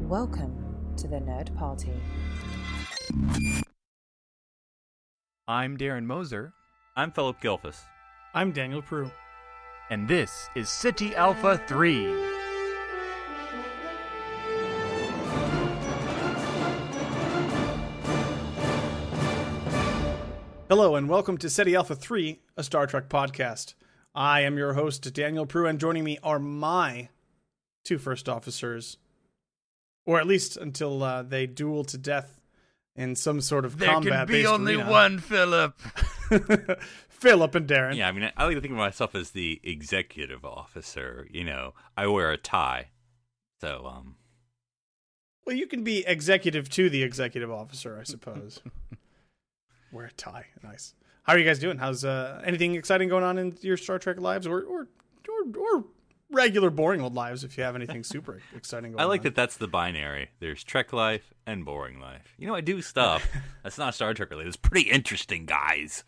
Welcome to the Nerd Party. I'm Darren Moser. I'm Philip Gilfus. I'm Daniel Prue. And this is City Alpha 3. Hello and welcome to SETI Alpha 3, a Star Trek podcast. I am your host, Daniel Prue, and joining me are my two first officers, or at least until they duel to death in some sort of combat-based There can be only one, Philip. Philip and Darren. Yeah, I mean, I like to think of myself as the executive officer. You know, I wear a tie. So, Well, you can be executive to the executive officer, I suppose. Wear a tie. Nice. How are you guys doing? How's anything exciting going on in your Star Trek lives, or regular boring old lives? If you have anything super exciting going on. I like that that's the binary. There's Trek life and boring life. You know, I do stuff that's not Star Trek related. It's pretty interesting, guys.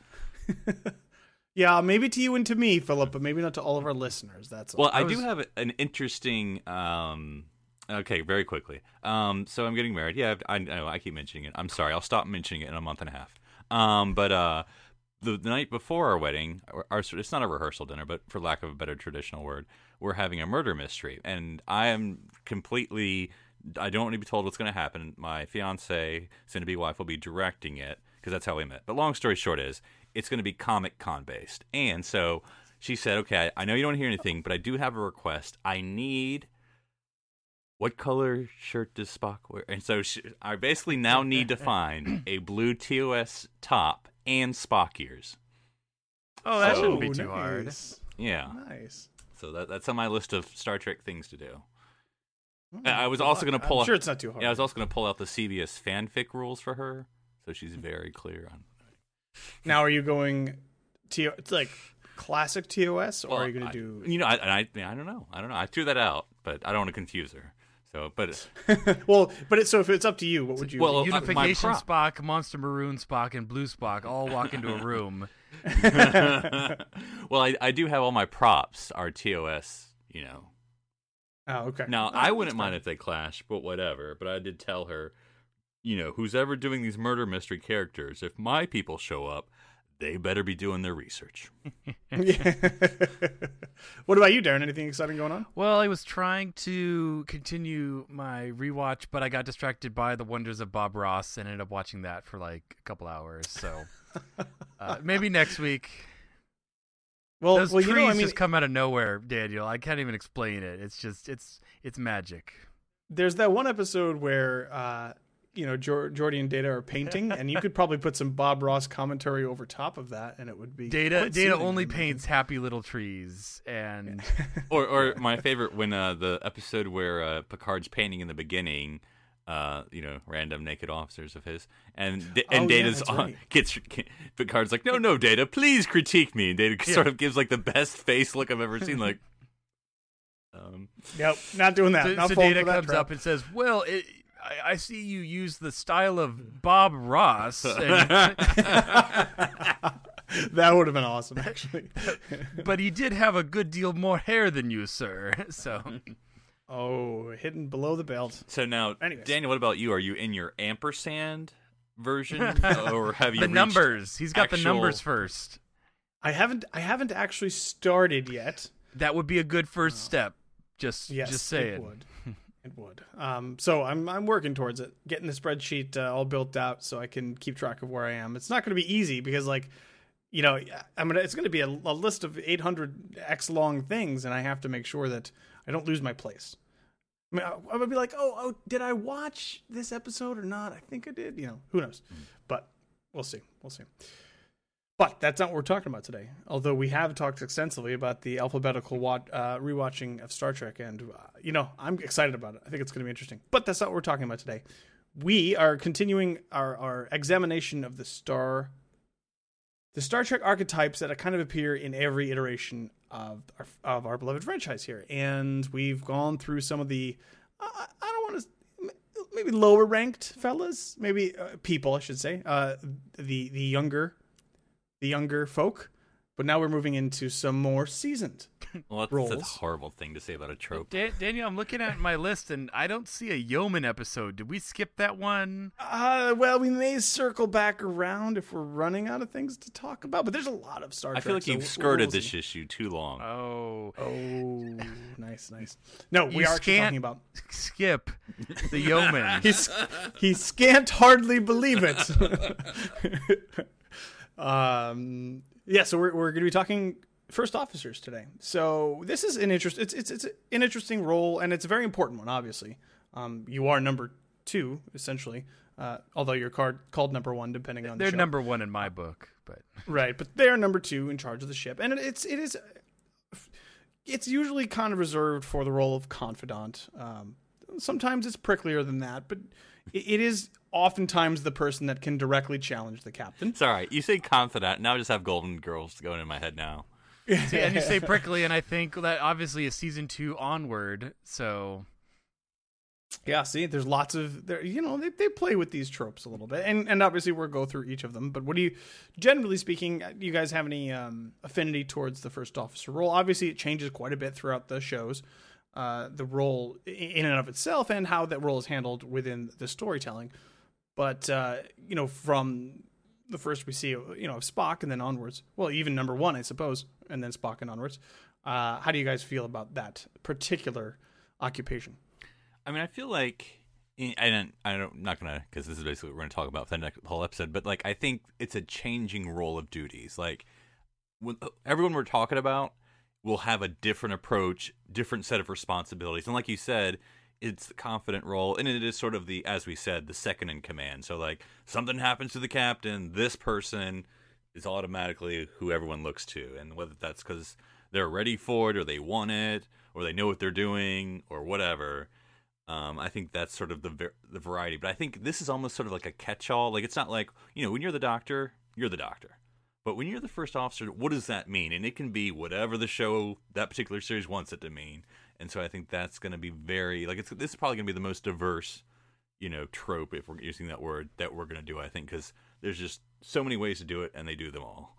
Yeah, maybe to you and to me, Philip, but maybe not to all of our listeners. That's all. Well, I do have an interesting. Okay, very quickly. So I'm getting married. Yeah, I know. I keep mentioning it. I'm sorry. I'll stop mentioning it in a month and a half. But the night before our wedding, it's not a rehearsal dinner, but for lack of a better traditional word, we're having a murder mystery, and I don't want to be told what's going to happen. My fiance, soon-to-be wife, will be directing it because that's how we met. But long story short is, it's going to be Comic Con based, and so she said, "Okay, I know you don't hear anything, but I do have a request. I need." What color shirt does Spock wear? And so I basically now need to find a blue TOS top and Spock ears. Oh, that shouldn't be too hard. Yeah. Nice. So that's on my list of Star Trek things to do. I was also going to pull. I'm sure it's not too hard. Yeah, I was also going to pull out the CBS fanfic rules for her, so she's very clear on. Now, are you going it's like classic TOS, or are you going to do? You know, I don't know. I threw that out, but I don't want to confuse her. So, but so if it's up to you, what would you? Well, Unification Spock, Monster Maroon Spock, and Blue Spock all walk into a room. Well, I do have all my props are TOS. You know. Oh, okay. Now I wouldn't mind if they clash, but whatever. But I did tell her, you know, who's ever doing these murder mystery characters, if my people show up, they better be doing their research. What about you, Darren? Anything exciting going on? Well, I was trying to continue my rewatch, but I got distracted by The Wonders of Bob Ross and ended up watching that for like a couple hours. So maybe next week. Those trees just come out of nowhere, Daniel. I can't even explain it. It's just it's magic. There's that one episode where Geordi and Data are painting, and you could probably put some Bob Ross commentary over top of that, and it would be Data only paints happy little trees, and or my favorite when the episode where Picard's painting in the beginning, random naked officers of his, and Data's Picard's like, no, Data, please critique me, and Data sort of gives like the best face look I've ever seen, like. Nope, not doing that. So Data comes up and says, "Well, I see you use the style of Bob Ross." That would have been awesome, actually. But he did have a good deal more hair than you, sir. So, hidden below the belt. So now, anyways. Daniel, what about you? Are you in your ampersand version, or have you the reached numbers? He's got the numbers first. I haven't actually started yet. That would be a good first step. Just say it. It would. So I'm working towards it, getting the spreadsheet all built out so I can keep track of where I am. It's not going to be easy because, it's going to be a list of 800x long things, and I have to make sure that I don't lose my place. I mean, I would be like, oh, did I watch this episode or not? I think I did. Who knows? But we'll see. But that's not what we're talking about today. Although we have talked extensively about the alphabetical rewatching of Star Trek, and I'm excited about it. I think it's going to be interesting. But that's not what we're talking about today. We are continuing our examination of the Star Trek archetypes that kind of appear in every iteration of our beloved franchise here, and we've gone through some of the I don't want to maybe lower ranked fellas, maybe people I should say, the younger folk, but now we're moving into some more seasoned Well, that's a roles. horrible thing to say about a trope. Daniel, I'm looking at my list and I don't see a yeoman episode. Did we skip that one? Well, we may circle back around if we're running out of things to talk about, but there's a lot of Star I Trek. feel like so you've skirted we'll this see. issue too long. Oh, Oh, nice. No, we You are actually can't- talking about. skip the yeoman. He scant hardly believe it. Yeah, so we're going to be talking first officers today. So this is an it's an interesting role, and it's a very important one. Obviously, you are number 2 essentially, although you're called number 1 depending on the They're show. number 1 in my book, but Right, but they're number 2 in charge of the ship, and it's usually kind of reserved for the role of confidant. Sometimes it's pricklier than that, but it is oftentimes the person that can directly challenge the captain. It's all right. You say confidant. Now I just have Golden Girls going in my head now. See, and you say prickly, and I think that obviously is season 2 onward. So Yeah, see, there's lots of they play with these tropes a little bit, and obviously we'll go through each of them. But what do you, generally speaking, do you guys have any affinity towards the first officer role? Obviously, it changes quite a bit throughout the shows, the role in and of itself, and how that role is handled within the storytelling. But from the first we see, Spock, and then onwards. Well, even number 1, I suppose, and then Spock and onwards. How do you guys feel about that particular occupation? I mean, I feel like I'm not gonna, because this is basically what we're gonna talk about for the whole episode. But like, I think it's a changing role of duties. Like, when everyone we're talking about will have a different approach, different set of responsibilities, and like you said, it's the confident role, and it is sort of as we said, the second in command. So like, something happens to the captain, this person is automatically who everyone looks to, and whether that's because they're ready for it, or they want it, or they know what they're doing, or whatever. I think that's sort of the variety. But I think this is almost sort of like a catch-all. Like, it's not like, when you're the doctor, you're the doctor. But when you're the first officer, what does that mean? And it can be whatever the show, that particular series wants it to mean. And so I think that's going to be very, like, this is probably going to be the most diverse, trope, if we're using that word, that we're going to do, I think, because there's just so many ways to do it, and they do them all.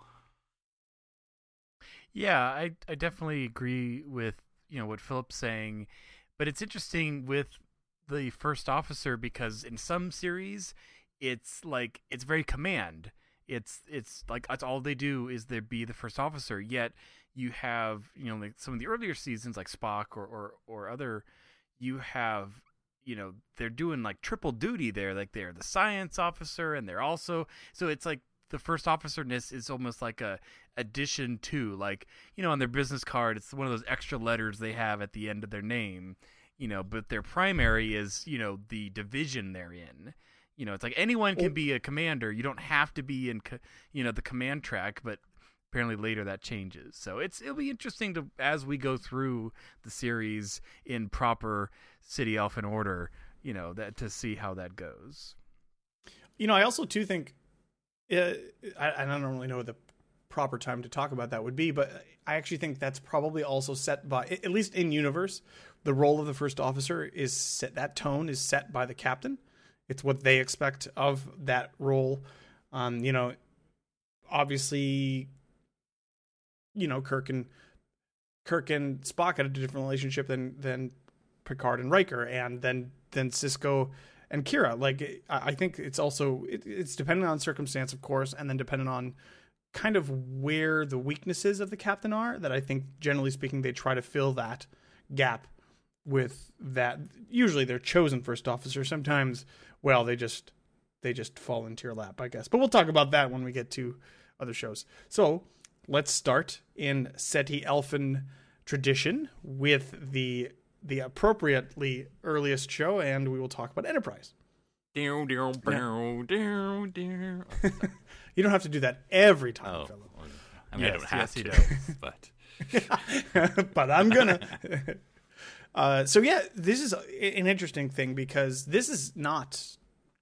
yeah, I definitely agree with what Philip's saying, but it's interesting with the first officer because in some series it's very command. It's like that's all they do is they be the first officer. Yet you have like some of the earlier seasons like Spock or other, you have they're doing like triple duty there. Like they're the science officer and they're also, so it's like the first officerness is almost like a addition to, like, on their business card, it's one of those extra letters they have at the end of their name, but their primary is, the division they're in. It's like anyone can be a commander. You don't have to be in, the command track, but apparently later that changes. So it'll be interesting to, as we go through the series in proper City Elfin order, that to see how that goes. I also too think, I don't really know the proper time to talk about that would be, but I actually think that's probably also set by, at least in universe, the role of the first officer is set, that tone is set by the captain. It's what they expect of that role. Obviously, Kirk and Spock had a different relationship than Picard and Riker, and then Sisko and Kira. Like, I think it's also it's dependent on circumstance, of course, and then dependent on kind of where the weaknesses of the captain are. That I think, generally speaking, they try to fill that gap with that. Usually, they're chosen first officer. Sometimes, well, they just fall into your lap, I guess. But we'll talk about that when we get to other shows. So let's start in SETI Elfin tradition with the appropriately earliest show, and we will talk about Enterprise. You You don't have to do that every time, Oh, Philip. I mean, I Yes, don't have yes, he to, does. but But I'm gonna. So yeah, this is an interesting thing because this is not.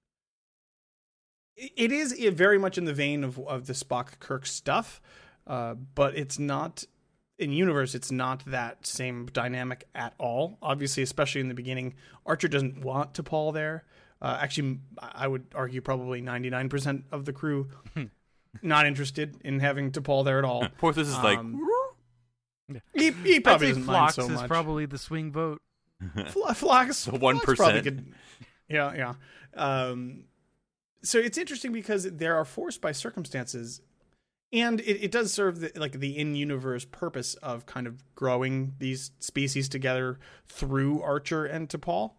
It is very much in the vein of the Spock Kirk stuff, but it's not in universe. It's not that same dynamic at all. Obviously, especially in the beginning, Archer doesn't want T'Pol there. Actually, I would argue probably 99% of the crew not interested in having T'Pol there at all. Porthos is like, He I'd probably say doesn't mind Phlox so is much. probably the swing vote. Phlox, The Phlox 1%. probably could- yeah. So it's interesting because they are forced by circumstances, and it does serve the in-universe purpose of kind of growing these species together through Archer and T'Pol.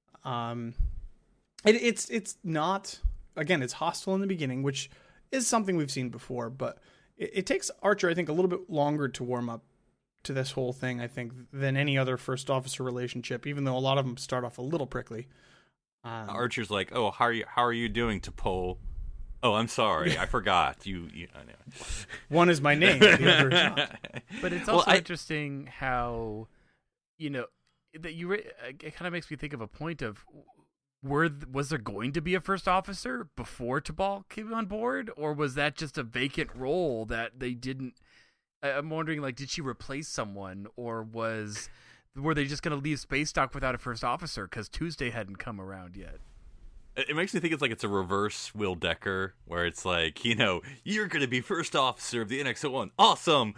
It's not, again, it's hostile in the beginning, which is something we've seen before, but it takes Archer, I think, a little bit longer to warm up to this whole thing, I think, than any other first officer relationship, even though a lot of them start off a little prickly. Archer's like, "Oh, how are you doing, T'Pol? Oh, I'm sorry, I forgot. You I know. One is my name, the other is not. But it's also interesting how, that it kind of makes me think of a point of, was there going to be a first officer before T'Pol came on board, or was that just a vacant role that they didn't? I'm wondering, like, did she replace someone, or were they just going to leave Space Dock without a first officer because Tuesday hadn't come around yet? It makes me think it's a reverse Will Decker, where it's like, you're going to be first officer of the NX-01. Awesome.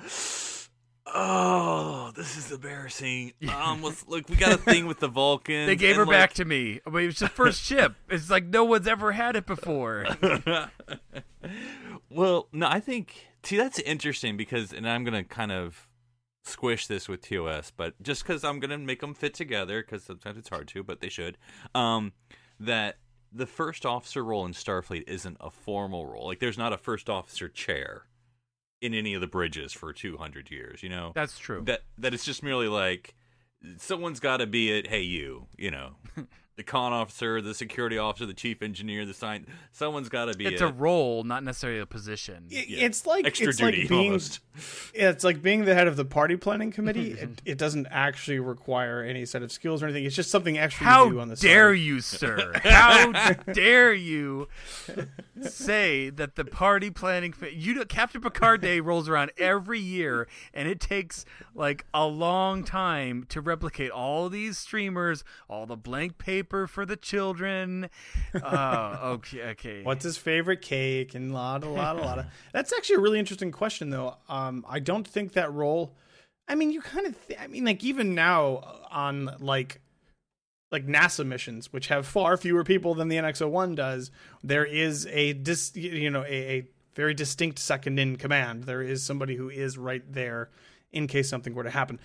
Oh, this is embarrassing. Look, we got a thing with the Vulcans. They gave her back to me. I mean, it was the first ship. It's like no one's ever had it before. Well, no, I think, that's interesting because, and I'm going to kind of squish this with TOS, but just because I'm going to make them fit together, because sometimes it's hard to, but they should, that the first officer role in Starfleet isn't a formal role. Like, there's not a first officer chair in any of the bridges for 200 years, That's true. That it's just merely like, someone's got to be it, hey, the con officer, the security officer, the chief engineer, the science, someone's got to be It's a role, not necessarily a position. It's like extra it's duty like being, almost. It's like being the head of the party planning committee. It doesn't actually require any set of skills or anything. It's just something extra you do on the side. How dare you, sir? How dare you say that the party planning... Captain Picard Day rolls around every year, and it takes like a long time to replicate all these streamers, all the blank paper for the children. Okay. What's his favorite cake and lot of. That's actually a really interesting question, though. I don't think that role. I mean, you kind of. Like even now on like NASA missions, which have far fewer people than the NX-01 does, there is a very distinct second in command. There is somebody who is right there in case something were to happen.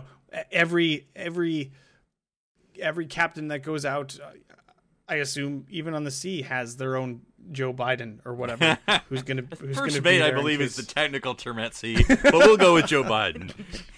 Every captain that goes out, I assume, even on the sea, has their own Joe Biden or whatever. who's gonna First be mate, there I in believe, case. is the technical term at sea, but we'll go with Joe Biden.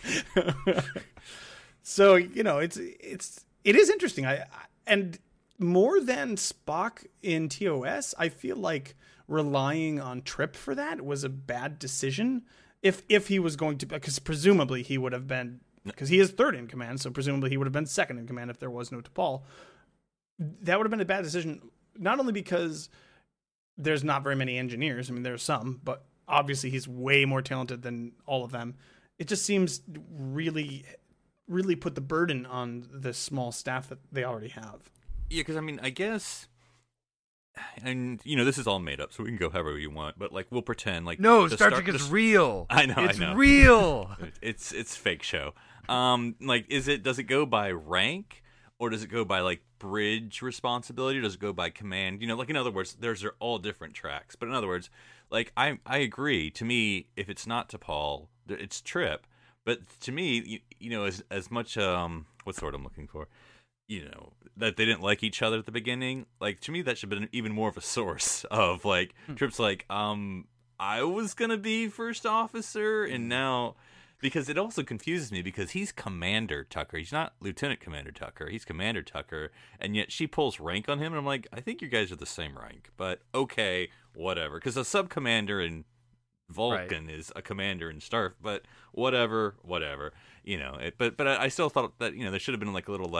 So it is interesting. And more than Spock in TOS, I feel like relying on Trip for that was a bad decision. If he was going to, because presumably he would have been. Because he is third in command, so presumably he would have been second in command if there was no T'Pol. That would have been a bad decision, not only because there's not very many engineers. I mean, there's some, but obviously he's way more talented than all of them. It just seems really, really put the burden on the small staff that they already have. Yeah, because, I guess... And, this is all made up, so we can go however you want, but, we'll pretend, No, Star Trek is real. I know, It's I know. real. It's fake show. Does it go by rank, or does it go by, bridge responsibility, or does it go by command? In other words, they're all different tracks. But in other words, I agree. To me, if it's not T'Pol, it's Trip. But to me, as much, what's the word I'm looking for? That they didn't like each other at the beginning. To me, that should have been even more of a source of, Trip's I was going to be first officer, and now... Because it also confuses me, because he's Commander Tucker. He's not Lieutenant Commander Tucker. He's Commander Tucker, and yet she pulls rank on him, and I'm like, I think you guys are the same rank, but okay, whatever. Because a sub-commander in Vulcan is a commander in Starf, but whatever. But I still thought that, there should have been a little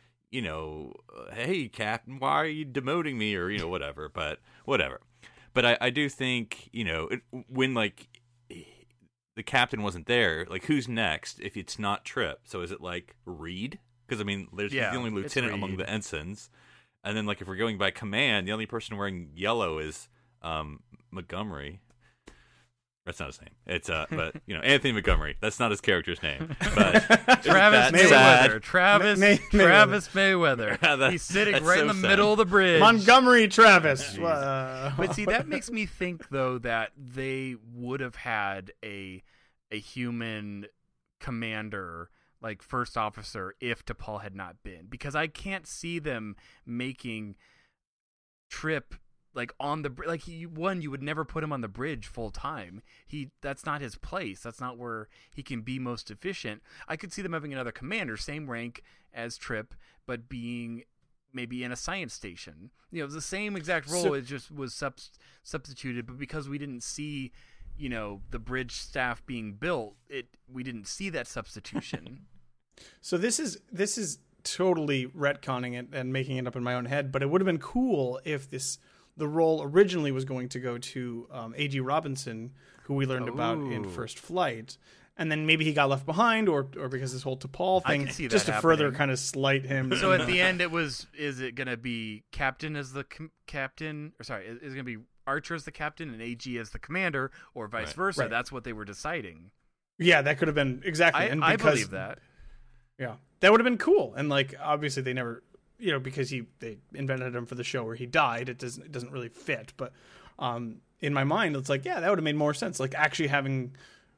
hey, Captain, why are you demoting me, or, whatever, but whatever. But I do think, when, the captain wasn't there, who's next if it's not Trip? So is it Reed? Because he's the only lieutenant among the ensigns, and then if we're going by command, the only person wearing yellow is Montgomery, That's not his name. It's but Anthony Montgomery. That's not his character's name. But Travis Mayweather. Travis Mayweather. Yeah, He's sitting that's right so in the sad. middle of the bridge. Montgomery Travis. But see, that makes me think though that they would have had a human commander, like first officer, if T'Pol had not been, because I can't see them making Trip like on the like you would never put him on the bridge full time. That's not his place. That's not where he can be most efficient. I could see them having another commander, same rank as Trip, but being maybe in a science station. The same exact role. It just was substituted, but because we didn't see, the bridge staff being built, we didn't see that substitution. So this is totally retconning it and making it up in my own head, but it would have been cool if the role originally was going to go to A.G. Robinson, who we learned about in First Flight, and then maybe he got left behind, or because this whole T'Pol thing, just to further kind of slight him. So at the end, is it going to be Captain as the captain, or sorry, is it going to be Archer as the captain and AG as the commander, or vice versa? Right. That's what they were deciding. Yeah, that could have been exactly. I believe that. Yeah, that would have been cool. And obviously they never, because they invented him for the show where he died. It doesn't really fit. But in my mind, it's that would have made more sense. Actually having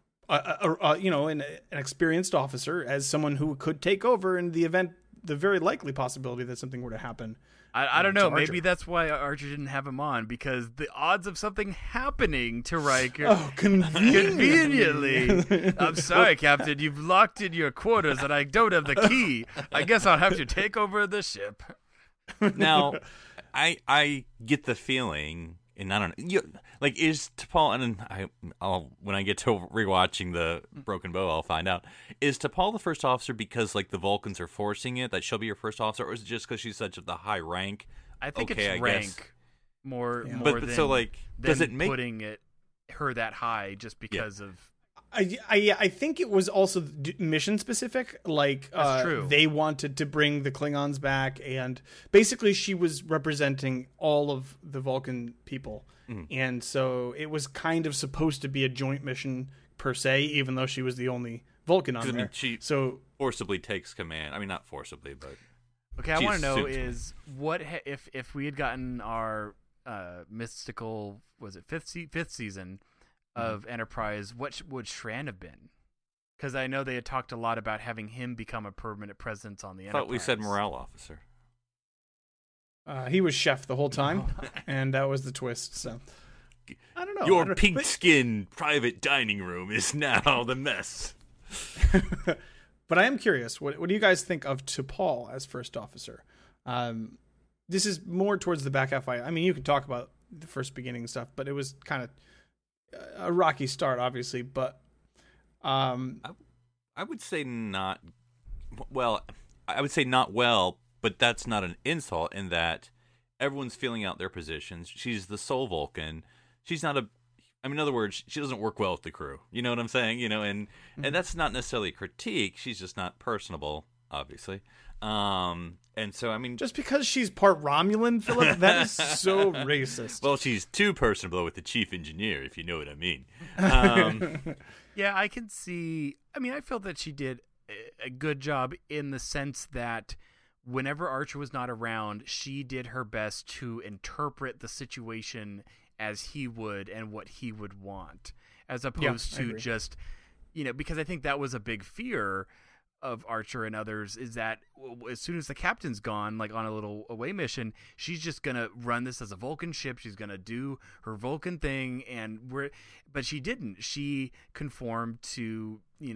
an experienced officer as someone who could take over in the event, the very likely possibility that something were to happen. I don't know. Maybe that's why Archer didn't have him on, because the odds of something happening to Riker conveniently. I'm sorry, Captain. You've locked in your quarters and I don't have the key. I guess I'll have to take over the ship. Now, I get the feeling, and I don't know, is T'Pol, and I'll when I get to rewatching the Broken Bow, I'll find out, is T'Pol the first officer because the Vulcans are forcing it that she'll be your first officer, or is it just because she's such a high rank? I think it's rank more but than, than does it make putting her that high just because of. I think it was also mission specific. That's true. They wanted to bring the Klingons back, and basically she was representing all of the Vulcan people. And so it was kind of supposed to be a joint mission per se, even though she was the only Vulcan on there. She forcibly takes command. I mean, not forcibly, but okay. I want to know is what if we had gotten our mystical, was it fifth season of Enterprise? What would Shran have been? Because I know they had talked a lot about having him become a permanent presence on the Enterprise. I thought we said morale officer. He was chef the whole time, and that was the twist. So I don't know. Your pink-skinned private dining room is now the mess. But I am curious. What do you guys think of T'Pol as first officer? This is more towards the back half. I mean, you can talk about the first beginning stuff, but it was kind of a rocky start, obviously. But I would say not. Well, I would say not well. But that's not an insult in that everyone's feeling out their positions. She's the sole Vulcan. She's not in other words, she doesn't work well with the crew. You know what I'm saying? And that's not necessarily a critique. She's just not personable, obviously. And so, I mean... Just because she's part Romulan, Philip, that is so racist. Well, she's too personable with the chief engineer, if you know what I mean. Yeah, I can see... I mean, I feel that she did a good job in the sense that whenever Archer was not around, she did her best to interpret the situation as he would and what he would want, as opposed to just, because I think that was a big fear of Archer and others, is that as soon as the captain's gone, on a little away mission, she's just going to run this as a Vulcan ship. She's going to do her Vulcan thing. But she didn't. She conformed to,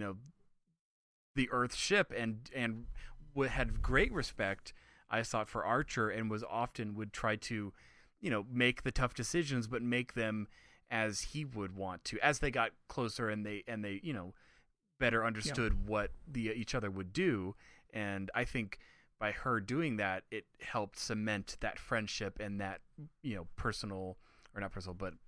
the Earth ship and had great respect, I thought, for Archer, and would try to, make the tough decisions, but make them as he would want to. As they got closer and they better understood what each other would do, and I think by her doing that, it helped cement that friendship and that personal, or not personal, but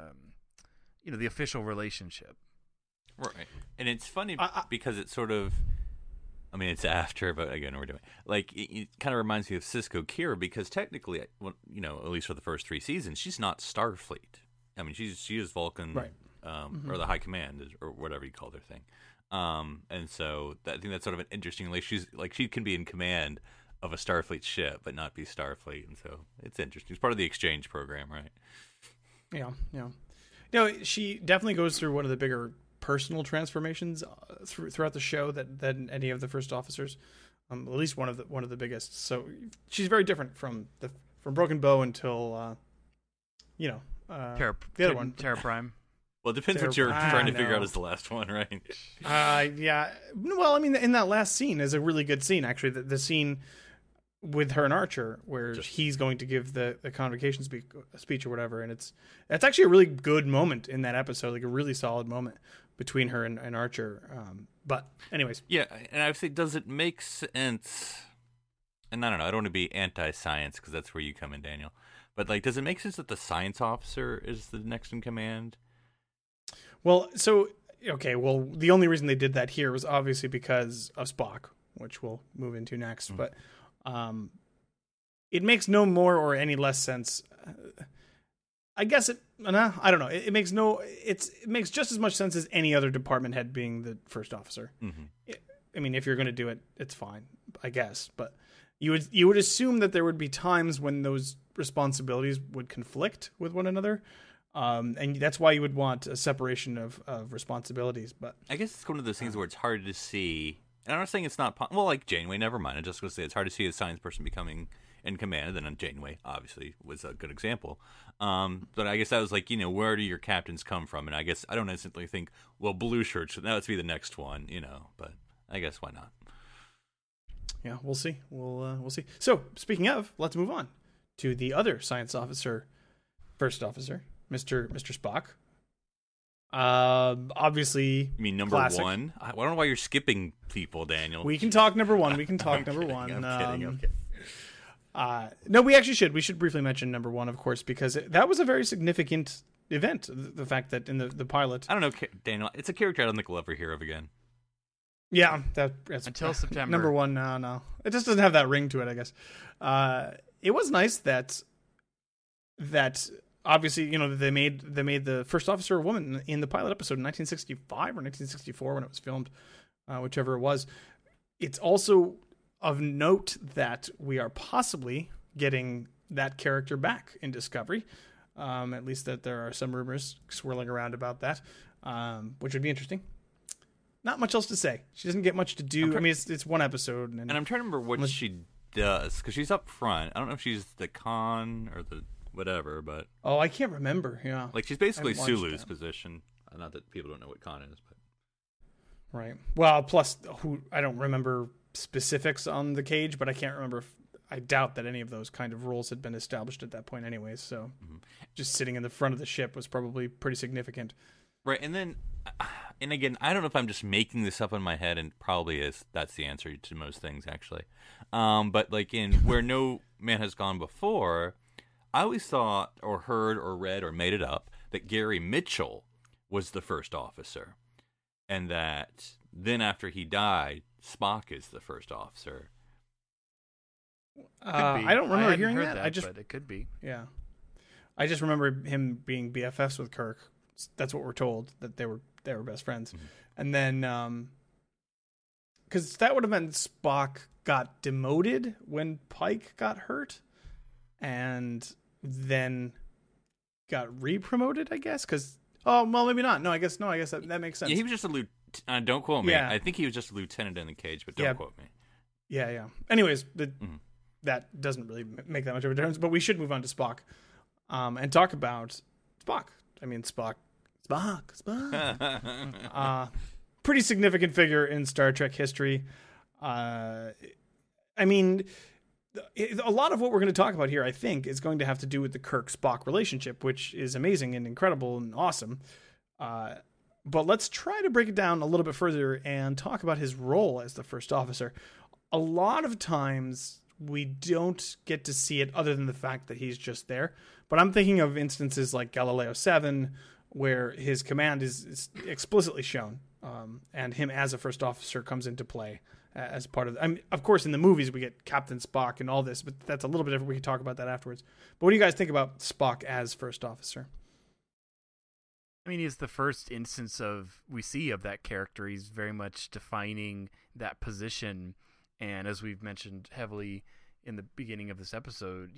the official relationship. Right, and it's funny because it's sort of. I mean, it's after, but again, we're doing it kind of reminds me of Sisko Kira, because technically, at least for the first 3 seasons, she's not Starfleet. I mean, she is Vulcan, right. or the High Command, or whatever you call their thing. And so I think that's sort of an interesting. Like she can be in command of a Starfleet ship, but not be Starfleet, and so it's interesting. It's part of the exchange program, right? Yeah. No, she definitely goes through one of the bigger personal transformations throughout the show than any of the first officers. At least one of the biggest. So she's very different from Broken Bow until the other one, Terra Prime. Well, it depends what you're trying to figure out as the last one, right? Yeah. Well, I mean, in that last scene is a really good scene, actually. The scene with her and Archer, where he's going to give the convocation speech or whatever, and that's actually a really good moment in that episode, like a really solid moment between her and Archer. But anyways, yeah, and I would say, does it make sense? And I don't know, I don't want to be anti-science because that's where you come in, Daniel. But like, does it make sense that the science officer is the next in command? Well, the only reason they did that here was obviously because of Spock, which we'll move into next. But it makes no more or any less sense. I guess I don't know. It makes just as much sense as any other department head being the first officer. Mm-hmm. I mean, if you're going to do it, it's fine, I guess. But you would assume that there would be times when those responsibilities would conflict with one another. And that's why you would want a separation of responsibilities. But I guess it's one of those things where it's hard to see. And I'm not saying it's not well, like Janeway. Never mind. I'm just going to say it's hard to see a science person becoming in command. And then Janeway obviously was a good example. But I guess that was like, where do your captains come from? And I guess I don't instantly think, well, blue shirts. Now let's be the next one, But I guess why not? Yeah, we'll see. We'll see. So speaking of, let's move on to the other science officer, first officer. Mr. Spock. Obviously, you mean number classic. one? I don't know why you're skipping people, Daniel. We can talk number one. I'm kidding. No, we actually should. We should briefly mention number one, of course, because that was a very significant event. The fact that in the pilot, I don't know, Daniel. It's a character I don't think we'll ever hear of again. Yeah, that's until September. Number one, no, it just doesn't have that ring to it, I guess. It was nice that. Obviously, they made the first officer a woman in the pilot episode in 1965 or 1964 when it was filmed, whichever it was. It's also of note that we are possibly getting that character back in Discovery. At least that there are some rumors swirling around about that, which would be interesting. Not much else to say. She doesn't get much to do. I mean, it's one episode. And I'm trying to remember what she does, because she's up front. I don't know if she's the con or the whatever, but I can't remember. Yeah, like she's basically Sulu's position. Not that people don't know what con is, but right. Well, plus I don't remember specifics on the cage, but I can't remember. I doubt that any of those kind of roles had been established at that point, anyways. So, just sitting in the front of the ship was probably pretty significant, right? And then, and again, I don't know if I'm just making this up in my head, and probably is. That's the answer to most things, actually. But like in Where No Man Has Gone Before, I always thought or heard or read or made it up that Gary Mitchell was the first officer, and that then after he died, Spock is the first officer. I don't remember hearing that. But it could be. Yeah, I just remember him being BFFs with Kirk. That's what we're told, that they were best friends, and then because that would have meant Spock got demoted when Pike got hurt. And then got re-promoted, I guess, because maybe not. No, I guess that makes sense. Yeah, he was just a lieutenant. Don't quote me. Yeah. I think he was just a lieutenant in the cage, but don't quote me. Yeah. Anyways, that doesn't really make that much of a difference. But we should move on to Spock, and talk about Spock. I mean, Spock. Pretty significant figure in Star Trek history. I mean, a lot of what we're going to talk about here, I think, is going to have to do with the Kirk-Spock relationship, which is amazing and incredible and awesome. But let's try to break it down a little bit further and talk about his role as the first officer. A lot of times we don't get to see it other than the fact that he's just there. But I'm thinking of instances like Galileo 7, where his command is explicitly shown, and him as a first officer comes into play as part of. Of course, in the movies we get Captain Spock and all this, but that's a little bit different. We can talk about that afterwards. But what do you guys think about Spock as first officer? I mean, he's the first instance we see of that character. He's very much defining that position, and as we've mentioned heavily in the beginning of this episode,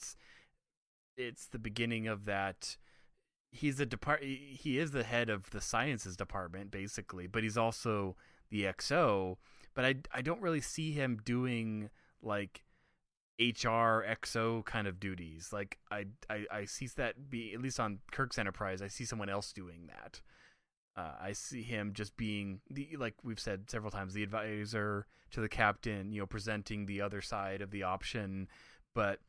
it's the beginning of that. He is the head of the sciences department, basically, but he's also the XO. But I don't really see him doing like HR XO kind of duties. Like I see that be, at least on Kirk's Enterprise, I see someone else doing that. I see him just being like we've said several times, the advisor to the captain, presenting the other side of the option. But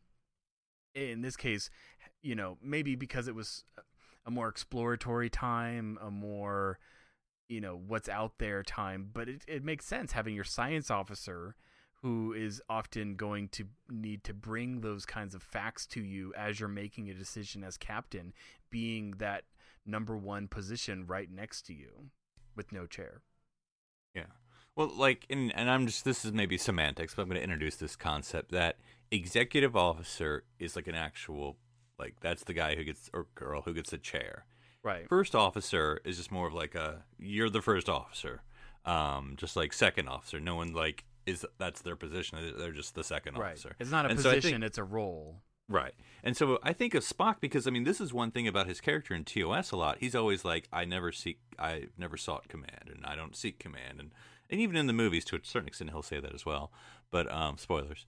in this case, maybe because it was a more exploratory time, a more, what's out there time, but it makes sense having your science officer, who is often going to need to bring those kinds of facts to you as you're making a decision as captain, being that number one position right next to you with no chair. Yeah. Well, like, and this is maybe semantics, but I'm going to introduce this concept that executive officer is like an actual, like, that's the guy who gets, or girl who gets a chair. Right. First officer is just more of like you're the first officer. Just like second officer. No one like that's their position. They're just the second officer. It's not a position, it's a role. Right. And so I think of Spock because, I mean, this is one thing about his character in TOS a lot. He's always like, I never sought command, and I don't seek command. And even in the movies, to a certain extent, he'll say that as well. But, spoilers.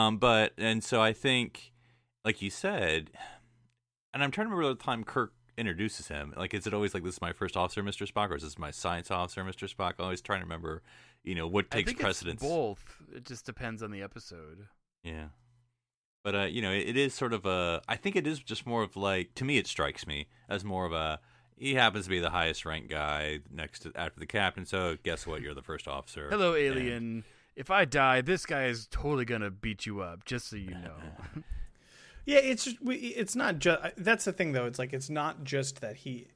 And so I think, like you said, and I'm trying to remember the time Kirk introduces him. Like, is it always like, this is my first officer, Mr. Spock, or is this my science officer, Mr. Spock? I'm always trying to remember, what takes precedence. It's both. It just depends on the episode. Yeah. But, it is sort of I think it is just more of like, to me, it strikes me as more of he happens to be the highest ranked guy after the captain, so guess what? You're the first officer. Hello, alien. And if I die, this guy is totally going to beat you up, just so you know. Yeah, it's not just, that's the thing though. It's like, it's not just that he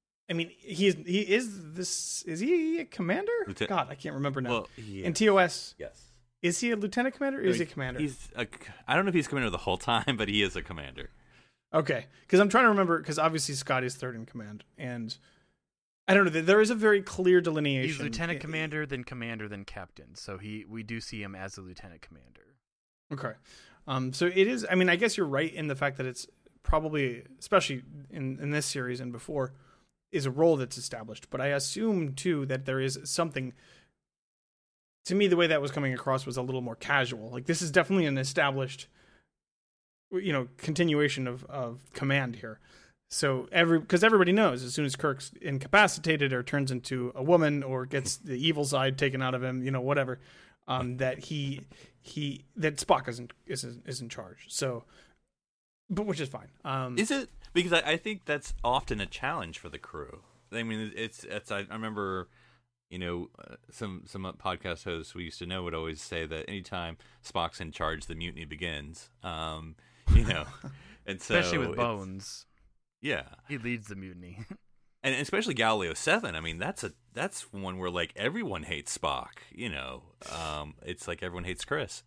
is he a commander? God, I can't remember now. Well, in TOS. Yes. Is he a lieutenant commander or is he a commander? I don't know if he's commander the whole time, but he is a commander. Okay. Because I'm trying to remember, because obviously Scotty's third in command. And I don't know, there is a very clear delineation. He's lieutenant commander, then captain. So we do see him as a lieutenant commander. Okay. So it is, I guess you're right in the fact that it's probably, especially in this series and before, is a role that's established. But I assume, too, that there is something. To me, the way that was coming across was a little more casual. Like, this is definitely an established, continuation of command here. So because everybody knows as soon as Kirk's incapacitated or turns into a woman or gets the evil side taken out of him, whatever, that that Spock is in charge. So, but which is fine. Is it? Because I think that's often a challenge for the crew. I mean, I remember. Some podcast hosts we used to know would always say that anytime Spock's in charge, the mutiny begins. And so especially with Bones. Yeah, he leads the mutiny, and especially Galileo 7. I mean, that's one where like everyone hates Spock. It's like everyone hates Chris.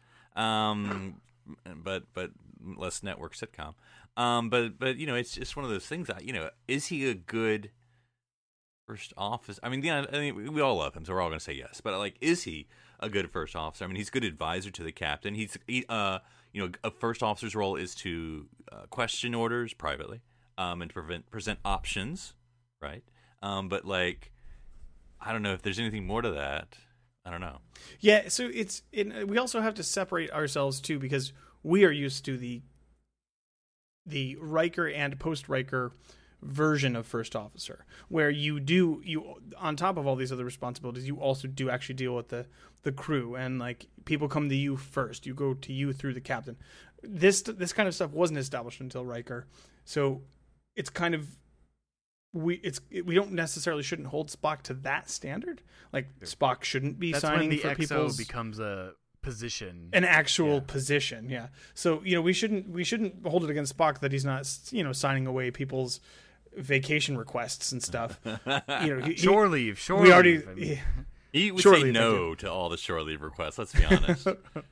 But less network sitcom. But it's just one of those things. Is he a good first officer? I mean, we all love him, so we're all going to say yes. But like, is he a good first officer? I mean, he's a good advisor to the captain. A first officer's role is to question orders privately, and to present options, right? But like, I don't know if there's anything more to that. I don't know. Yeah, so we also have to separate ourselves too, because we are used to the Riker and post Riker version of first officer, where you on top of all these other responsibilities, you also do actually deal with the crew, and like people come to you first, you go to you through the captain. This kind of stuff wasn't established until Riker, so it's kind of we don't necessarily shouldn't hold Spock to that standard. Like, Spock shouldn't be signing for people's. That's when the XO becomes a position, an actual position. Yeah. So we shouldn't hold it against Spock that he's not signing away people's vacation requests and stuff. Shore leave. We already. He would say no to all the shore leave requests. Let's be honest.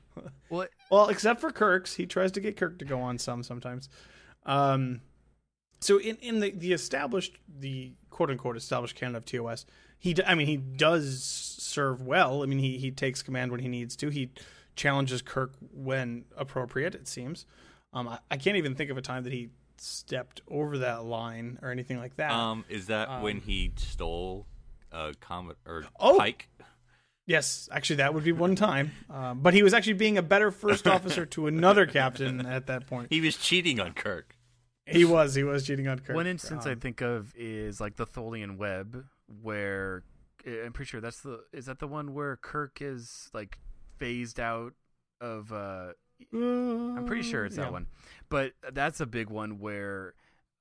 Well, except for Kirk's, he tries to get Kirk to go on sometimes. So in the established, the quote unquote established canon of TOS, he does serve well. I mean, he takes command when he needs to. He challenges Kirk when appropriate, it seems. I can't even think of a time that he stepped over that line or anything like that. Is that when he stole Comet or Oh! Pike? Yes, actually, that would be one time. But he was actually being a better first officer to another captain at that point. He was cheating on Kirk. He was cheating on Kirk. One instance I think of is like the Tholian web, where I'm pretty sure is that the one where Kirk is like phased out of. I'm pretty sure it's that one, but that's a big one where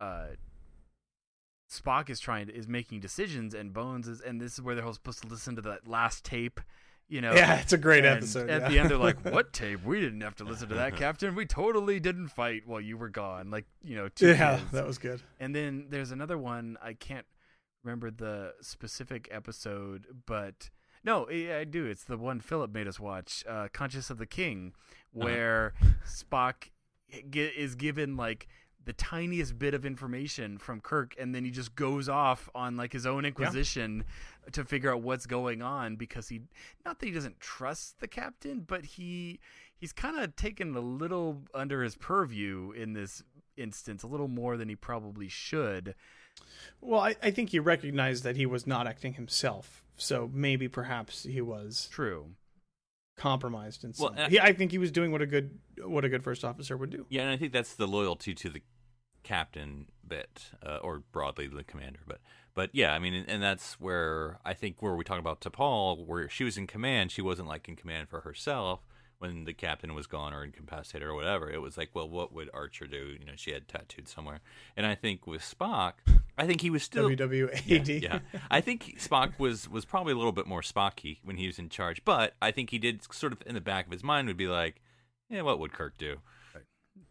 Spock is making decisions, and Bones and this is where they're supposed to listen to that last tape. Yeah, it's a great episode. At the end, they're like, "What tape? We didn't have to listen to that, Captain. We totally didn't fight while you were gone." Like, 2 yeah, kids. that was good. And then there's another one. I can't remember the specific episode, but no, I do. It's the one Philip made us watch, Conscious of the King, where Spock is given like the tiniest bit of information from Kirk, and then he just goes off on like his own inquisition to figure out what's going on, because not that he doesn't trust the captain, but he's kind of taken a little under his purview in this instance, a little more than he probably should. Well, I think he recognized that he was not acting himself, so maybe perhaps he was True. compromised in some way. I think he was doing what a good first officer would do. Yeah, and I think that's the loyalty to the captain bit, or broadly the commander. But yeah, I mean, and that's where I think where we talk about T'Pol, where she was in command, she wasn't like in command for herself when the captain was gone or incapacitated or whatever. It was like, well, what would Archer do? She had tattooed somewhere. And I think with Spock, I think he was still WWAD. Yeah. I think Spock was probably a little bit more Spocky when he was in charge, but I think he did sort of in the back of his mind would be like, yeah, what would Kirk do? Right.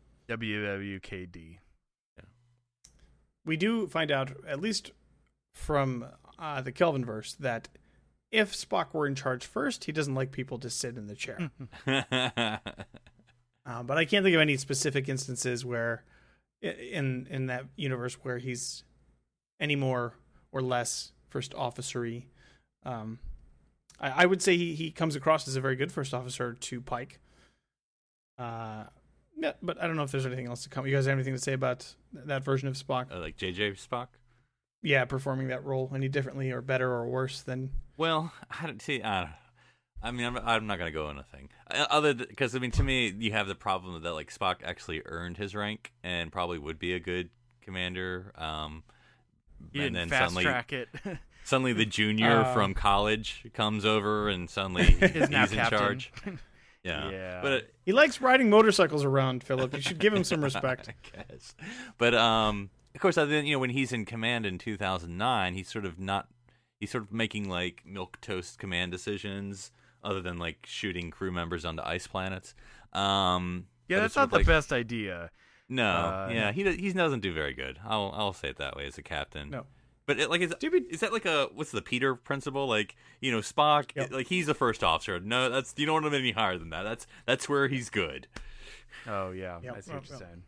WWKD. Yeah. We do find out, at least from the Kelvinverse, that if Spock were in charge first, he doesn't like people to sit in the chair. But I can't think of any specific instances where, in that universe, where he's any more or less first officery. I would say he comes across as a very good first officer to Pike. Yeah, but I don't know if there's anything else to come. You guys have anything to say about that version of Spock? Like JJ Spock? Yeah, performing that role any differently or better or worse than... Well, I don't see. I mean, I'm not gonna go on a thing other because I mean, to me, you have the problem that like Spock actually earned his rank and probably would be a good commander. And then fast track it. Suddenly, the junior from college comes over, and suddenly he's now in captain. charge. Yeah. But he likes riding motorcycles around, Philip. You should give him some respect. I guess. But of course, then when he's in command in 2009, he's sort of making like milquetoast command decisions, other than like shooting crew members onto ice planets. That's not the best idea. No, he doesn't do very good. I'll say it that way as a captain. No. But is that like what's the Peter principle? Like, Spock, like he's the first officer. No, you don't want him any higher than that. That's where he's good. Oh yeah, Yep. I see what you're saying.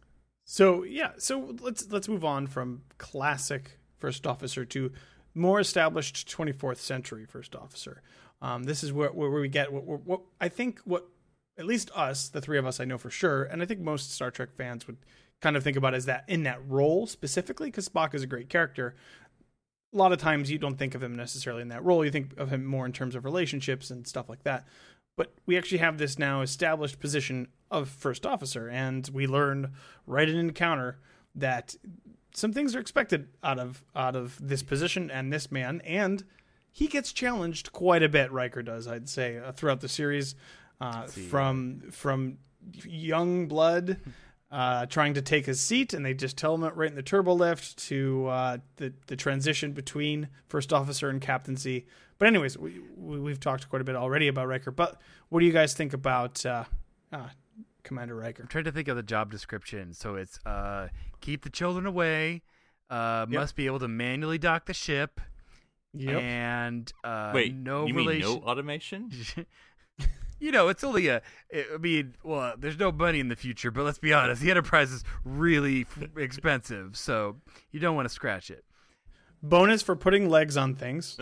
So let's move on from classic first officer to more established 24th century first officer. This is where we get what I think at least us, the three of us, I know for sure, and I think most Star Trek fans would kind of think about as that in that role specifically, because Spock is a great character. A lot of times you don't think of him necessarily in that role. You think of him more in terms of relationships and stuff like that. But we actually have this now established position of first officer, and we learn right in Encounter that some things are expected out of this position and this man, and he gets challenged quite a bit. Riker does, I'd say, throughout the series, from young blood trying to take his seat, and they just tell him it right in the turbo lift, to the transition between first officer and captaincy. But anyways, we've talked quite a bit already about Riker. But what do you guys think about Commander Riker? I'm trying to think of the job description. So it's keep the children away, must be able to manually dock the ship, Yep. and wait, no you mean no automation? it's only there's no money in the future, but let's be honest, the Enterprise is really expensive, so you don't want to scratch it. Bonus for putting legs on things.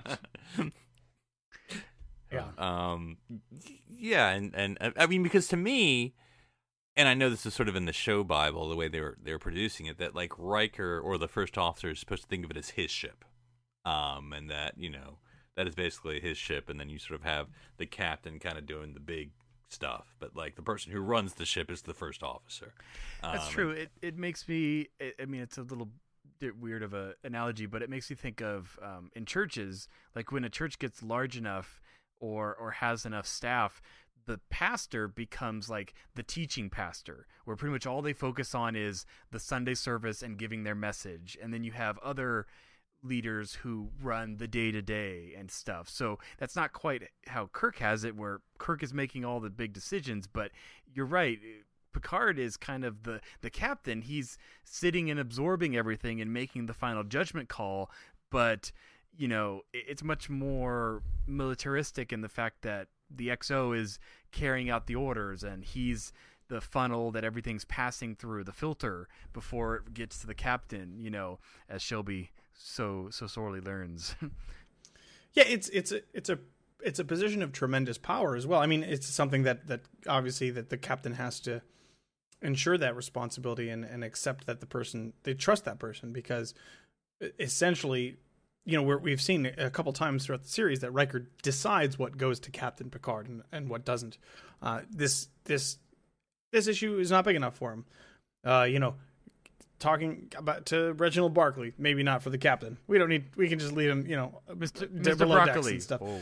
Yeah. Yeah, and I mean, because to me, and I know this is sort of in the show Bible, the way they were producing it, that like Riker or the first officer is supposed to think of it as his ship, and that that is basically his ship, and then you sort of have the captain kind of doing the big stuff, but like the person who runs the ship is the first officer. That's true. It makes me. I mean, it's a little weird of a analogy, but it makes me think of in churches, like when a church gets large enough or has enough staff, the pastor becomes like the teaching pastor, where pretty much all they focus on is the Sunday service and giving their message. And then you have other leaders who run the day-to-day and stuff. So that's not quite how Kirk has it, where Kirk is making all the big decisions. But you're right. Picard is kind of the captain. He's sitting and absorbing everything and making the final judgment call. But, it's much more militaristic in the fact that the XO is carrying out the orders, and he's the funnel that everything's passing through, the filter, before it gets to the captain, as Shelby so sorely learns. Yeah, it's a position of tremendous power as well. I mean, it's something that obviously that the captain has to ensure that responsibility and accept that they trust that person, because essentially, we've seen a couple times throughout the series that Riker decides what goes to Captain Picard and what doesn't. This issue is not big enough for him. Talking about to Reginald Barclay, maybe not for the captain. We can just leave him, Mr. below decks Broccoli and stuff. Oh.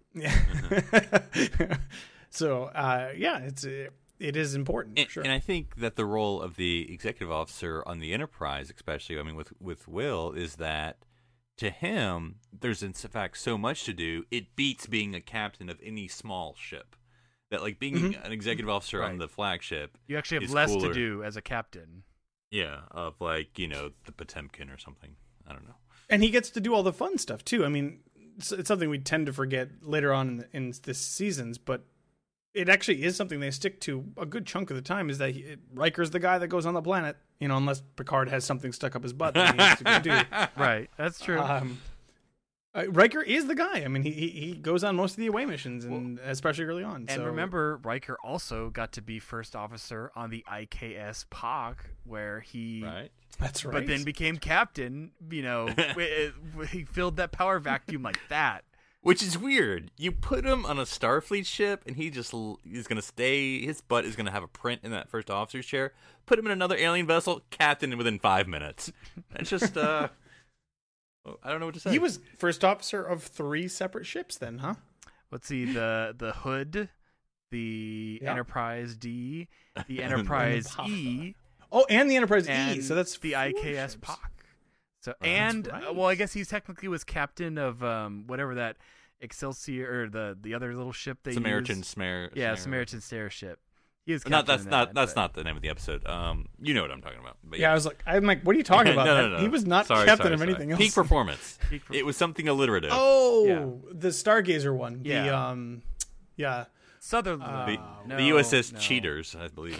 Yeah. So, it is important, for sure. And I think that the role of the executive officer on the Enterprise, especially, I mean, with Will, is that to him, there's in fact so much to do, it beats being a captain of any small ship. That, like, being an executive officer on the flagship, you actually have is less cooler. to do as a captain. Yeah, of like, the Potemkin or something. I don't know. And he gets to do all the fun stuff too. I mean, it's something we tend to forget later on in this seasons, but it actually is something they stick to a good chunk of the time, is that Riker's the guy that goes on the planet, unless Picard has something stuck up his butt that he has to go do. Right, that's true. Riker is the guy. I mean, he goes on most of the away missions, and especially early on. And remember, Riker also got to be first officer on the IKS Pog, where he... Right. That's right. But then became captain, he filled that power vacuum like that. Which is weird. You put him on a Starfleet ship, and he's going to stay, his butt is going to have a print in that first officer's chair. Put him in another alien vessel, captain within 5 minutes. It's just, I don't know what to say. He was first officer of 3 separate ships then, huh? Let's see, the Hood, the Enterprise D, the Enterprise E. Oh, and the Enterprise and E, so that's the 4 IKS ships. POC. So, That's right. well, I guess he's technically was captain of whatever that Excelsior, or the other little ship they Samaritan use. Samaritan Stair ship. He is not captain that's not the name of the episode. You know what I'm talking about. But Yeah, I'm like, what are you talking about? No. He was not Sorry, captain sorry, of anything else. Peak performance. It was something alliterative. Oh, the Stargazer one. Yeah. The Sutherland. The USS Cheaters, I believe.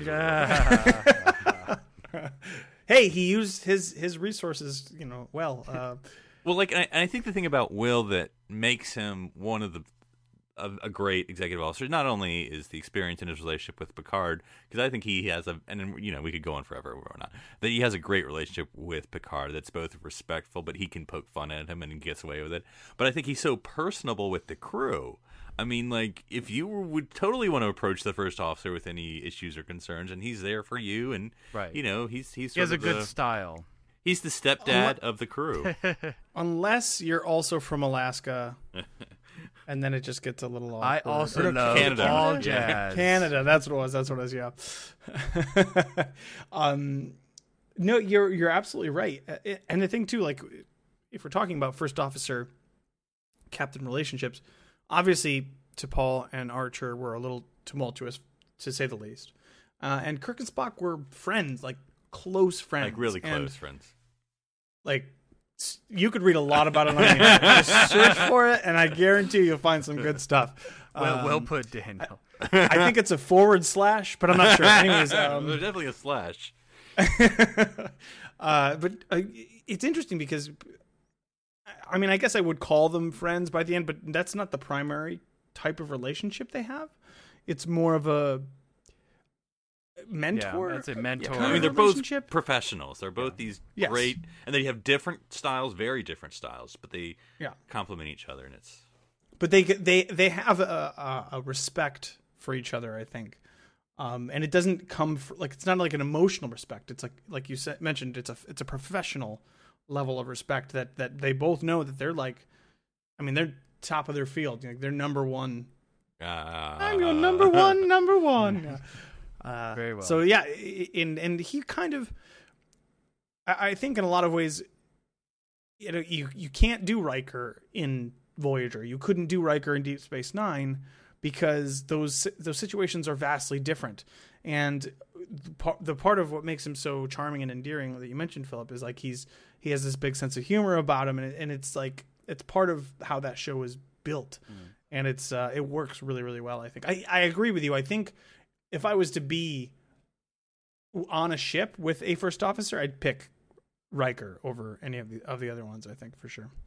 Hey, he used his resources, well. Well, like, and I think the thing about Will that makes him one of a great executive officer, not only is the experience in his relationship with Picard, because I think he has we could go on forever or not, that he has a great relationship with Picard that's both respectful, but he can poke fun at him and he gets away with it. But I think he's so personable with the crew. I mean, like, if you would totally want to approach the first officer with any issues or concerns, and he's there for you, and Right. He's He has a good style. He's the stepdad of the crew. Unless you're also from Alaska, and then it just gets a little awkward. I also Or love Canada. all Yeah. jazz. Canada. That's what it was. Yeah. No, you're absolutely right. And the thing too, like, if we're talking about first officer captain relationships, obviously T'Pol and Archer were a little tumultuous, to say the least. And Kirk and Spock were friends, like close friends, Like, really And, close friends. like, you could read a lot about it on the internet. Just search for it, and I guarantee you'll find some good stuff. Well put, Daniel. I think it's a /, but I'm not sure. Anyways, There's definitely a slash. but it's interesting because, I mean, I guess I would call them friends by the end, but that's not the primary type of relationship they have. It's more of a mentor. Yeah, it's a mentor. I mean, they're both relationship. Professionals. They're both these Yes. great, and they have different styles, very different styles, but they Yeah. complement each other, and it's. But they have a respect for each other, I think, and it doesn't come it's not like an emotional respect. It's like you mentioned, it's a professional level of respect that they both know that they're like, I mean, they're top of their field. Like, they're number one. I'm your number one. Very well. So yeah, and he kind of, I think in a lot of ways, you know, you can't do Riker in Voyager. You couldn't do Riker in Deep Space Nine because those situations are vastly different. And the part of what makes him so charming and endearing that you mentioned, Philip, is like he has this big sense of humor about him, and it's like it's part of how that show is built, and it works really, really well. I think I agree with you. I think if I was to be on a ship with a first officer, I'd pick Riker over any of the other ones. I think for sure.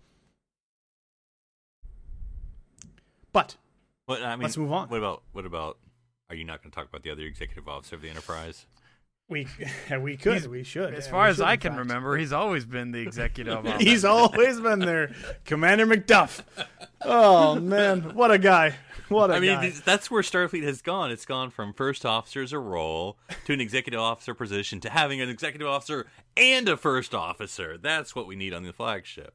But let's move on. What about? Are you not going to talk about the other executive officer of the Enterprise? We should. As far as I can remember, he's always been the executive officer. He's always been there, Commander McDuff. Oh man, what a guy! What a guy! That's where Starfleet has gone. It's gone from first officer as a role to an executive officer position to having an executive officer and a first officer. That's what we need on the flagship.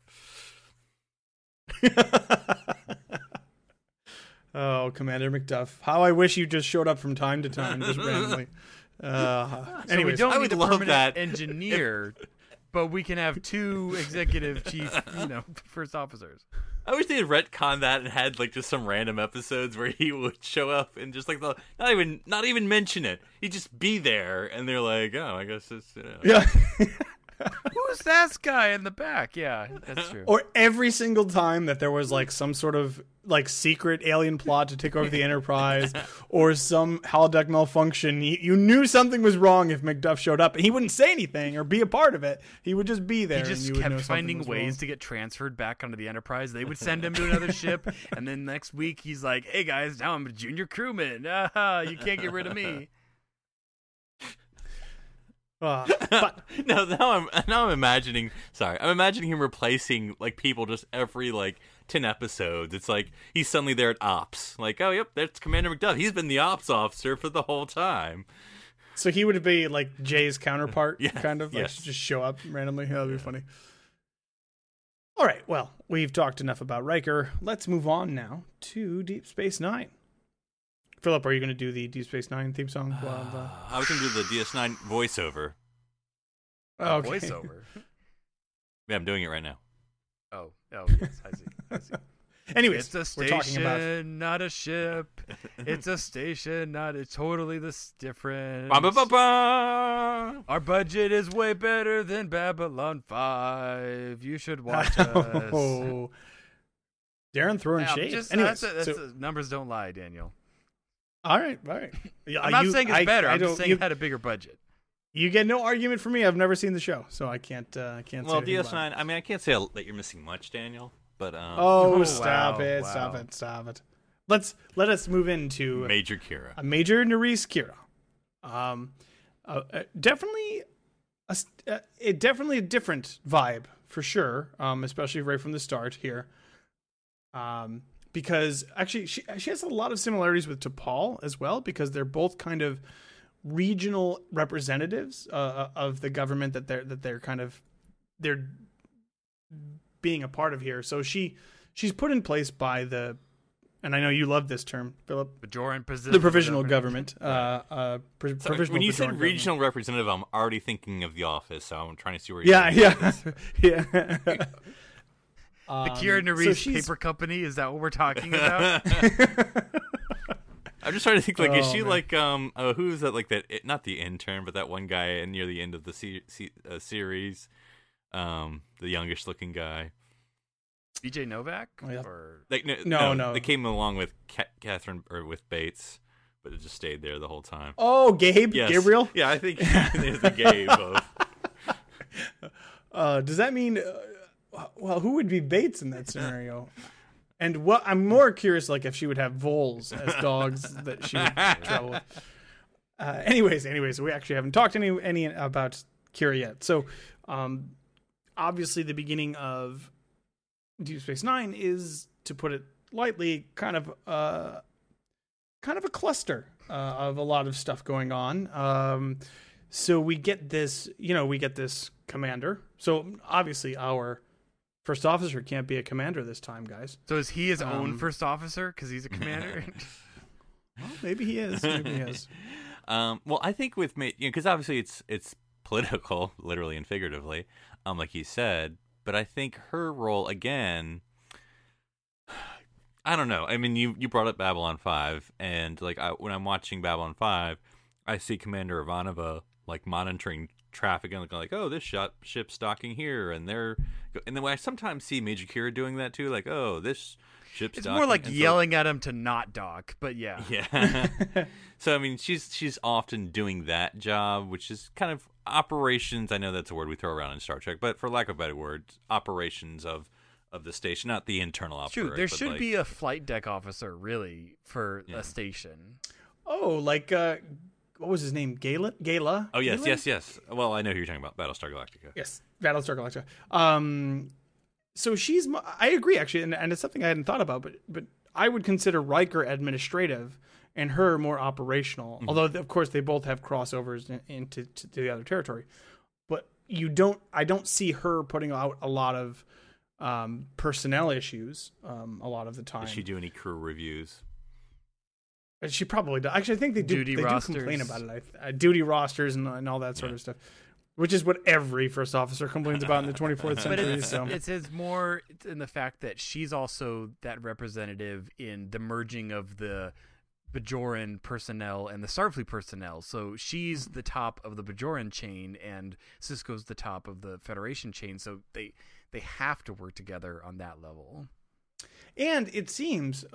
Oh, Commander McDuff! How I wish you just showed up from time to time, just randomly. Anyway, we don't I need would a love permanent that. engineer, but we can have 2 executive chief, first officers. I wish they had retconned that and had like just some random episodes where he would show up and just like not even mention it. He'd just be there, and they're like, oh, I guess it's Yeah. Who's that guy in the back? Yeah, that's true. Or every single time that there was like some sort of like secret alien plot to take over the Enterprise or some holodeck malfunction, you knew something was wrong if McDuff showed up, and he wouldn't say anything or be a part of it. He would just be there. He just and you would know kept something finding was ways wrong. to get transferred back onto the Enterprise. They would send him to another ship, and then next week he's like, "Hey guys, now I'm a junior crewman. You can't get rid of me." But now I'm imagining. Sorry, I'm imagining him replacing like people just every like 10 episodes. It's like he's suddenly there at ops. Like, oh yep, that's Commander McDuff. He's been the ops officer for the whole time. so he would be like Jay's counterpart, Yeah, kind of like yes. just show up randomly. That'd be funny. All right, well, we've talked enough about Riker. Let's move on now to Deep Space Nine. Philip, are you going to do the Deep Space Nine theme song? I was gonna do the DS9 voiceover. Okay. Voiceover. Yeah, I'm doing it right now. Oh, yes, I see. Anyways, It's a we're talking about station, not a ship. It's a station, not a totally this different. Ba-ba-ba-ba! Our budget is way better than Babylon 5. You should watch us. Oh, Darren throwing Yeah, shade. just- Anyways, numbers don't lie, Daniel. all right. Yeah, I'm not saying it's better. I'm just don't- saying it had a bigger budget. You get no argument from me. I've never seen the show, so I can't. Can't. Well, say anything about it. DS9. I mean, I can't say that you're missing much, Daniel. But Oh, Oh, stop wow, it! wow. Stop it! Let us move into Major Kira. a Major Nerys Kira. Definitely definitely a different vibe for sure. Especially right from the start here. Because actually she has a lot of similarities with T'Pol as well, because they're both kind of regional representatives of the government that they're being a part of here. So she's put in place by the, and I know you love this term, Philip, Bajoran the provisional government. Sorry, Provisional when you Bajoran said government. regional representative, I'm already thinking of The Office, so I'm trying to see where Yeah, you're going with yeah, this. yeah. The Kira Nerys Paper Company, is that what we're talking about? I'm just trying to think, like, is Oh, she man. like, who is that, like, that, not the intern, but that one guy near the end of the series, the youngish looking guy. BJ Novak? Oh, yeah. Or Like, No. They came along with Catherine, or with Bates. but it just stayed there the whole time. Oh, Gabe, Yes. Gabriel. Yeah, I think there's the Gabe of. Does that mean? Well, who would be Bates in that scenario? And what I'm more curious, like if she would have voles as dogs that she would travel with. Anyways, we actually haven't talked any about Kira yet. So, obviously, the beginning of Deep Space Nine is, to put it lightly, kind of a cluster of a lot of stuff going on. So we get this, commander. So obviously, our first officer can't be a commander this time, guys. So is he his own first officer because he's a commander? Well, maybe he is. Maybe he is. Well, I think with me, because obviously it's political, literally and figuratively, like you said. But I think her role again, I don't know. I mean, you brought up Babylon 5, and like when I'm watching Babylon 5, I see Commander Ivanova like monitoring traffic and looking like, oh, this ship's docking here, and then I sometimes see Major Kira doing that too, like, oh, this ship's It's docking. more like And yelling at him to not dock, but yeah. Yeah. So I mean, she's often doing that job, which is kind of operations. I know that's a word we throw around in Star Trek, but for lack of a better word, operations of the station, not the internal operation. True, there should be a flight deck officer really for a station. Oh, like what was his name? Gala? Oh yes, Galen? yes. Well, I know who you're talking about, Battlestar Galactica. Yes, Battlestar Galactica. So she's. I agree, actually, and it's something I hadn't thought about, but I would consider Riker administrative and her more operational. Mm-hmm. Although, of course, they both have crossovers into the other territory. But I don't see her putting out a lot of personnel issues a lot of the time. Does she do any crew reviews? She probably does. Actually, I think they do. Duty they rosters. do complain about it. Duty rosters and all that sort of stuff, which is what every first officer complains about in the 24th But century. it's more in the fact that she's also that representative in the merging of the Bajoran personnel and the Starfleet personnel. So she's the top of the Bajoran chain, and Sisko's the top of the Federation chain. So they have to work together on that level. And it seems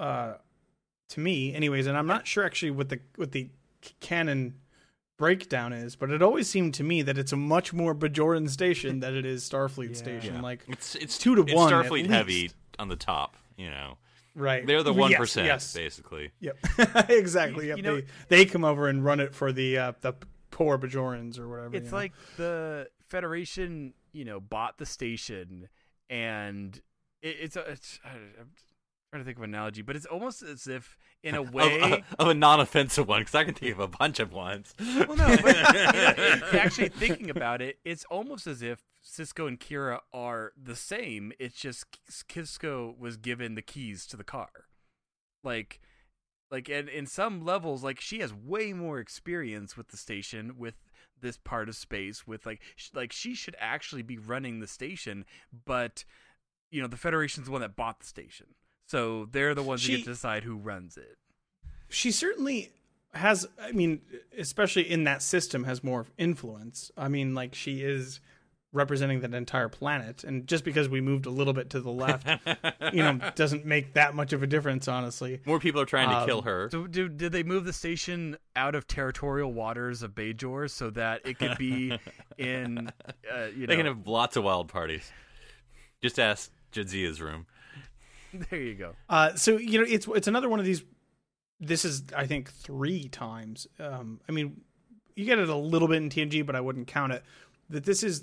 to me, anyways, and I'm not sure actually what the canon breakdown is, but it always seemed to me that it's a much more Bajoran station than it is Starfleet station. Yeah. Like It's 2 to 1. It's Starfleet at heavy least. on the top, you know. Right. They're the 1%, Yes. basically. Yep. Exactly. Yep. You know- they come over and run it for the poor Bajorans or whatever. It's like the Federation, bought the station, and it's I'm trying to think of an analogy, but it's almost as if, in a way, of a non-offensive one, because I can think of a bunch of ones. well, no, but actually thinking about it, it's almost as if Sisko and Kira are the same. It's just Sisko was given the keys to the car, like, and in some levels, like she has way more experience with the station, with this part of space, with like she should actually be running the station, but the Federation's the one that bought the station. So they're the ones who get to decide who runs it. She certainly has, I mean, especially in that system, has more influence. I mean, like, she is representing that entire planet. And just because we moved a little bit to the left, doesn't make that much of a difference, honestly. More people are trying to kill her. So did they move the station out of territorial waters of Bajor so that it could be in, They can have lots of wild parties. Just ask Jadzia's room. There you go. So it's another one of these. This is, I think, 3 times. I mean, you get it a little bit in TNG, but I wouldn't count it. That this is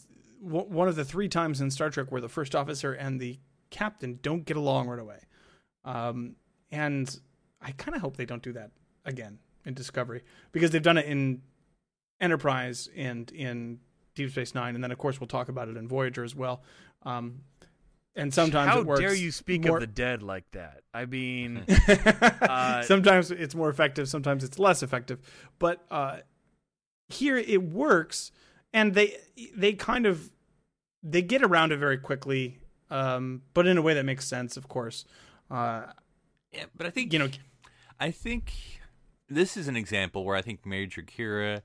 one of the 3 times in Star Trek where the first officer and the captain don't get along right away. And I kind of hope they don't do that again in Discovery, because they've done it in Enterprise and in Deep Space Nine, and then of course we'll talk about it in Voyager as well. And sometimes How it works. dare you speak more... of the dead like that? I mean, sometimes it's more effective, sometimes it's less effective. But here it works, and they kind of get around it very quickly, but in a way that makes sense, of course. Yeah, but I think I think this is an example where I think Major Kira,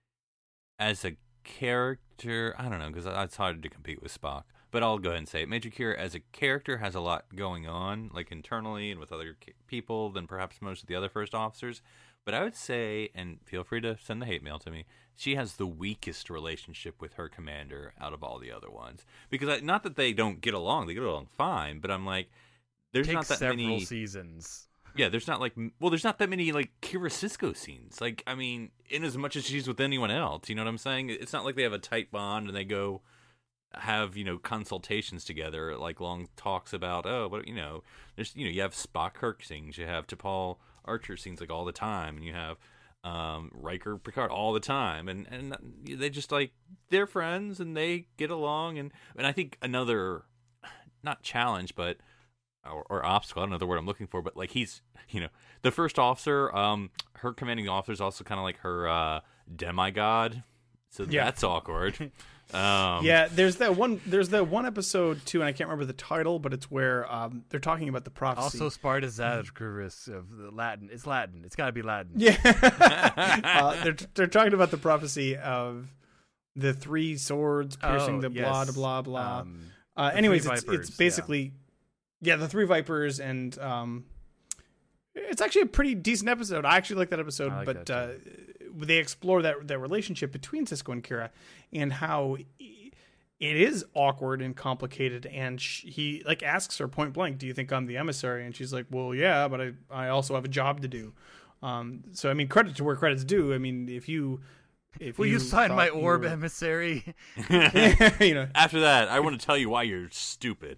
as a character, I don't know, because it's hard to compete with Spock. But I'll go ahead and say it. Major Kira, as a character, has a lot going on, like internally and with other people, than perhaps most of the other first officers. But I would say, and feel free to send the hate mail to me, she has the weakest relationship with her commander out of all the other ones. Because not that they don't get along, they get along fine, but I'm like, there's Takes not that several many seasons. Yeah, there's not there's not that many like Kira Sisko scenes. Like, I mean, in as much as she's with anyone else, you know what I'm saying? It's not like they have a tight bond and they go have, consultations together, like long talks about, there's, you have Spock Kirk scenes, you have T'Pol Archer scenes like all the time, and you have Riker Picard all the time, and they just like, they're friends and they get along, and I think another, not challenge, but or obstacle, I don't know the word I'm looking for, but like he's, the first officer, her commanding officer is also kind of like her demigod, so that's awkward. There's that one episode too, and I can't remember the title, but it's where they're talking about the prophecy. Also, Spartacus of the Latin. It's Latin. It's got to be Latin. Yeah, they're talking about the prophecy of the three swords piercing blah blah blah. Anyways, it's basically the three vipers, and it's actually a pretty decent episode. I actually like that episode, but they explore that relationship between Sisko and Kira and how it is awkward and complicated. And he like asks her point blank, "Do you think I'm the emissary?" And she's like, "Well, yeah, but I also have a job to do." So I mean, credit to where credit's due. I mean, if will you sign my orb emissary? After that, I want to tell you why you're stupid.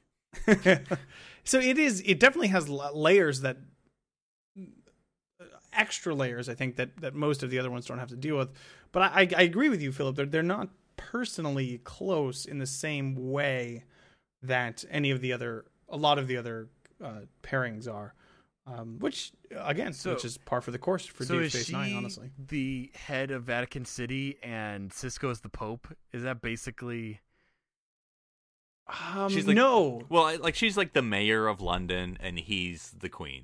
So it definitely has layers that extra layers, I think, that most of the other ones don't have to deal with. But I agree with you, Philip. They're not personally close in the same way that a lot of the other pairings are. Which is par for the course for Deep Space Nine, honestly. The head of Vatican City and Sisko's the Pope. Is that basically? She's like, no. Well, like she's like the mayor of London, and he's the queen.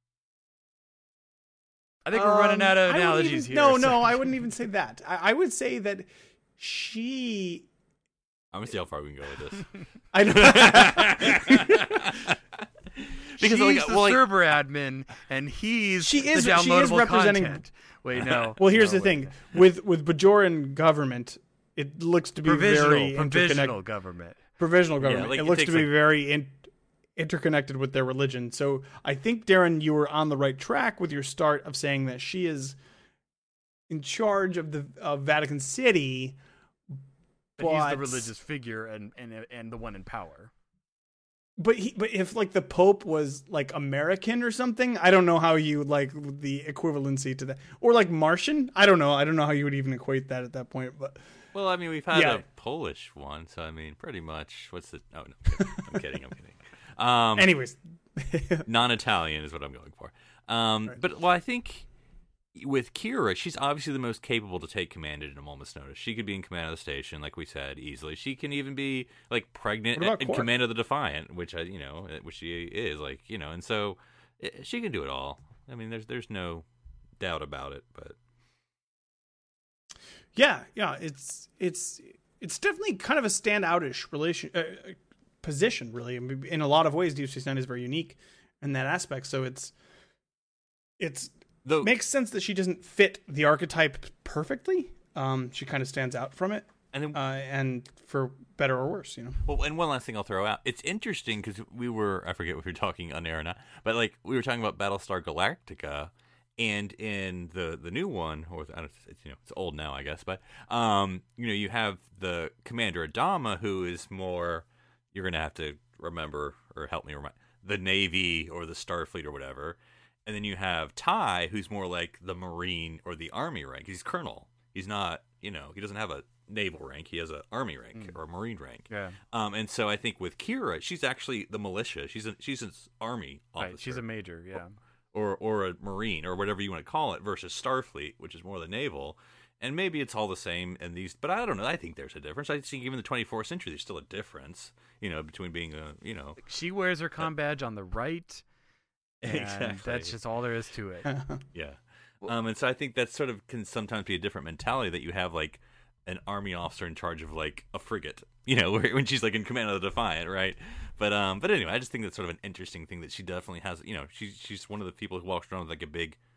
I think we're running out of analogies here. No, I wouldn't even say that. I would say that she. I'm gonna see how far we can go with this. I don't. Because she's the server admin, and he's the downloadable content. Wait, no. Well, here's the thing: with Bajoran government, it looks to be very provisional government. Provisional government. Yeah, like it looks to be very interconnected with their religion. So I think, Darren, you were on the right track with your start of saying that she is in charge of Vatican City, but he's the religious figure and the one in power. But if like the Pope was like American or something, I don't know how you like the equivalency to that, or like Martian. I don't know how you would even equate that at that point. But well, I mean, we've had a Polish one, so I mean, pretty much. What's the? Oh no, I'm kidding. Anyways, non-Italian is what I'm going for. Right. But I think with Kira, she's obviously the most capable to take command at a moment's notice. She could be in command of the station, like we said, easily. She can even be like pregnant in command of the Defiant, which she is, like, and so she can do it all. I mean, there's no doubt about it. But yeah, it's definitely kind of a standoutish position, really. I mean, in a lot of ways, Deep Space Nine is very unique in that aspect. So it's makes sense that she doesn't fit the archetype perfectly. She kind of stands out from it, and for better or worse, Well, and one last thing I'll throw out. It's interesting because I forget if we were talking on air or not, but like we were talking about Battlestar Galactica, and in the new one, or it's old now, I guess, but you have the Commander Adama, who is more. You're going to have to remember or help me remind the Navy or the Starfleet or whatever. And then you have Ty, who's more like the Marine or the Army rank. He's Colonel. He's not, he doesn't have a naval rank. He has an Army rank or a Marine rank. Yeah. And so I think with Kira, she's actually the militia. She's an Army officer. Right. She's a major, yeah. Or a Marine or whatever you want to call it versus Starfleet, which is more the naval. And maybe it's all the same in these, but I don't know. I think there's a difference. I think even in the 24th century, there's still a difference, between being She wears her comm badge on the right. Exactly. That's just all there is to it. Yeah. And so I think that sort of can sometimes be a different mentality that you have like an Army officer in charge of like a frigate, when she's like in command of the Defiant, right? But anyway, I just think that's sort of an interesting thing that she definitely has. She's one of the people who walks around with like a big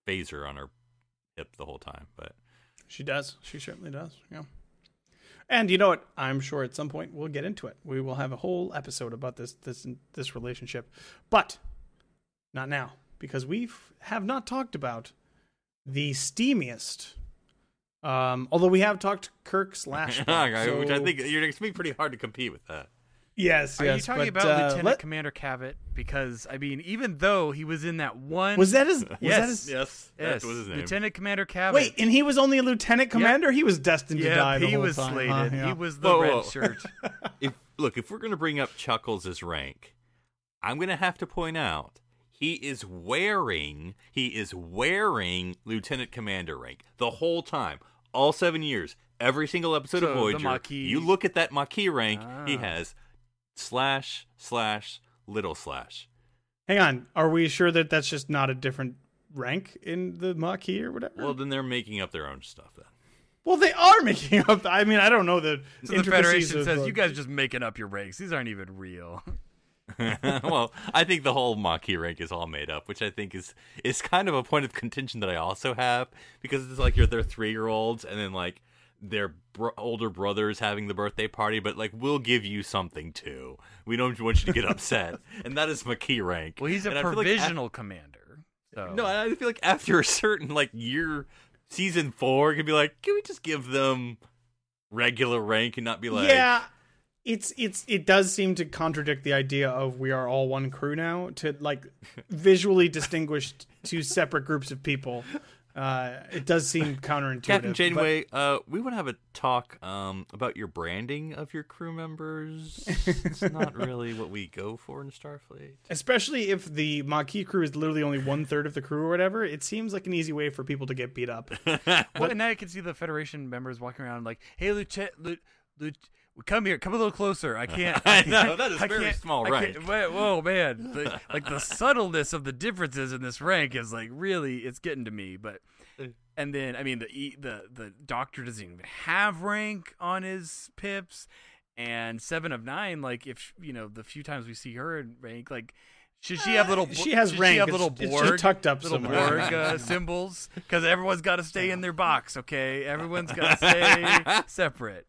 phaser on her hip the whole time. But She does. She certainly does. Yeah. And you know what? I'm sure at some point we'll get into it. We will have a whole episode about this relationship, but not now because we have not talked about the steamiest. Although we have talked Kirk / Spock, which I think it's gonna be pretty hard to compete with that. Yes. Are you talking about Lieutenant Commander Cavett? Because I mean, even though he was in that one, was that his? Yes, yes, that was his name. Lieutenant Commander Cavett. Wait, and he was only a lieutenant commander. He was destined to die. The he whole was time, slated. huh? Yeah. He was the red shirt. If we're gonna bring up Chuckles' rank, I'm gonna have to point out he is wearing Lieutenant Commander rank the whole time, all 7 years, every single episode of Voyager. You look at that Maquis rank, he has // Hang on, are we sure that that's just not a different rank in the Maquis or whatever? Well, then they're making up their own stuff then. Well, they are making up. I mean, I don't know the So the Federation says you guys are just making up your ranks. These aren't even real. Well, I think the whole Maquis rank is all made up, which I think is kind of a point of contention that I also have, because it's like they're 3-year-olds and then like their older brothers having the birthday party, but like we'll give you something too. We don't want you to get upset, and that is Maquis rank. Well, he's a provisional commander. So. No, I feel like after a certain like year, season 4, it could be like, can we just give them regular rank and not be like, yeah. It does seem to contradict the idea of we are all one crew now, to like visually distinguish two separate groups of people. It does seem counterintuitive. Captain Janeway, we want to have a talk about your branding of your crew members. It's not really what we go for in Starfleet. Especially if the Maquis crew is literally only 1/3 of the crew or whatever, it seems like an easy way for people to get beat up. Well, and now you can see the Federation members walking around like, "Hey, Lieutenant, come here, come a little closer. I can't." I know that is very small, right? Whoa, man! The subtleness of the differences in this rank is like really, it's getting to me. But and then I mean the Doctor doesn't even have rank on his pips, and 7 of 9. Like if the few times we see her in rank, like. Should she have little? She has rank. She have little it's Borg, just tucked up little somewhere. Borg symbols, because everyone's got to stay in their box. Okay, everyone's got to stay separate.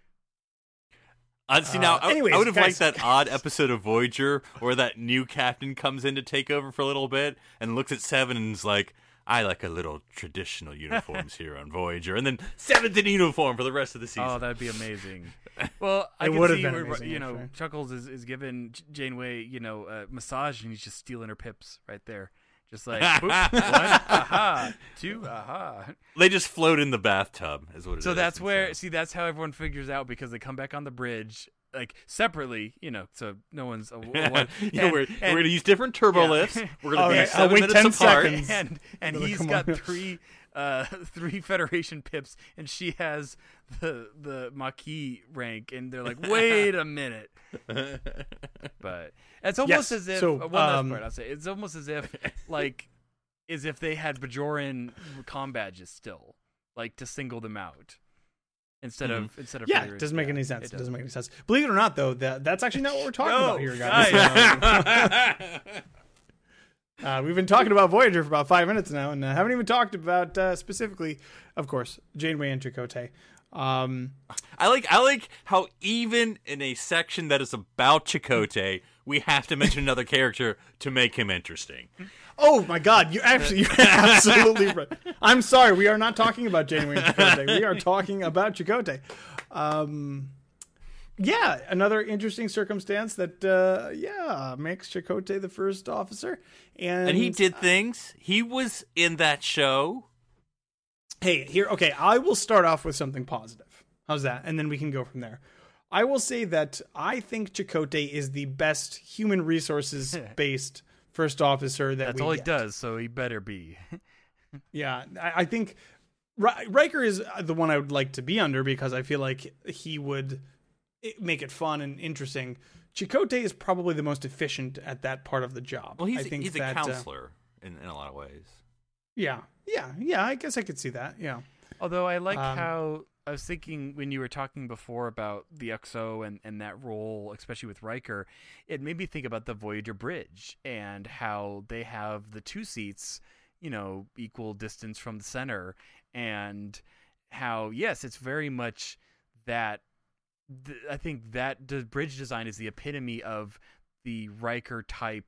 See, now, anyways, I would have guys. liked that odd episode of Voyager where that new captain comes in to take over for a little bit and looks at 7 and is like, I like a little traditional uniforms here on Voyager. And then 7's in uniform for the rest of the season. Oh, that'd be amazing. Well, I It can would have see been where, amazing, actually. Chuckles is giving Janeway, a massage, and he's just stealing her pips right there. Just like, boop, 1, aha, 2, aha. They just float in the bathtub, is what it is. So that's where, that's how everyone figures out, because they come back on the bridge, like, separately, so no one's... we're going to use different turbo lifts. We're going to be 7 wait minutes 10 apart. seconds. And he's got three Federation pips, and she has the Maquis rank, and they're like, wait a minute. But it's almost as if one last part I'll say, it's almost as if they had Bajoran comm badges still, like to single them out instead of Yeah, it doesn't make any sense. It doesn't make any sense. Believe it or not, though, that's actually not what we're talking about here, guys. We've been talking about Voyager for about 5 minutes now, and haven't even talked about specifically, of course, Janeway and Chakotay. I like how even in a section that is about Chakotay, we have to mention another character to make him interesting. Oh my God! You're absolutely right. I'm sorry, we are not talking about Janeway and Chakotay. We are talking about Chakotay. Yeah, another interesting circumstance that makes Chakotay the first officer, and he did things. He was in that show. Hey, here, okay, I will start off with something positive. How's that? And then we can go from there. I will say that I think Chakotay is the best human resources based first officer That's all he does, so he better be. Yeah, I think Riker is the one I would like to be under, because I feel like he would make it fun and interesting. Chakotay is probably the most efficient at that part of the job. Well, he's a counselor in a lot of ways. Yeah, I guess I could see that, yeah. Although I like how I was thinking when you were talking before about the XO and that role, especially with Riker, it made me think about the Voyager Bridge and how they have the 2 seats equal distance from the center, and how, yes, it's very much that. I think that the bridge design is the epitome of the Riker type,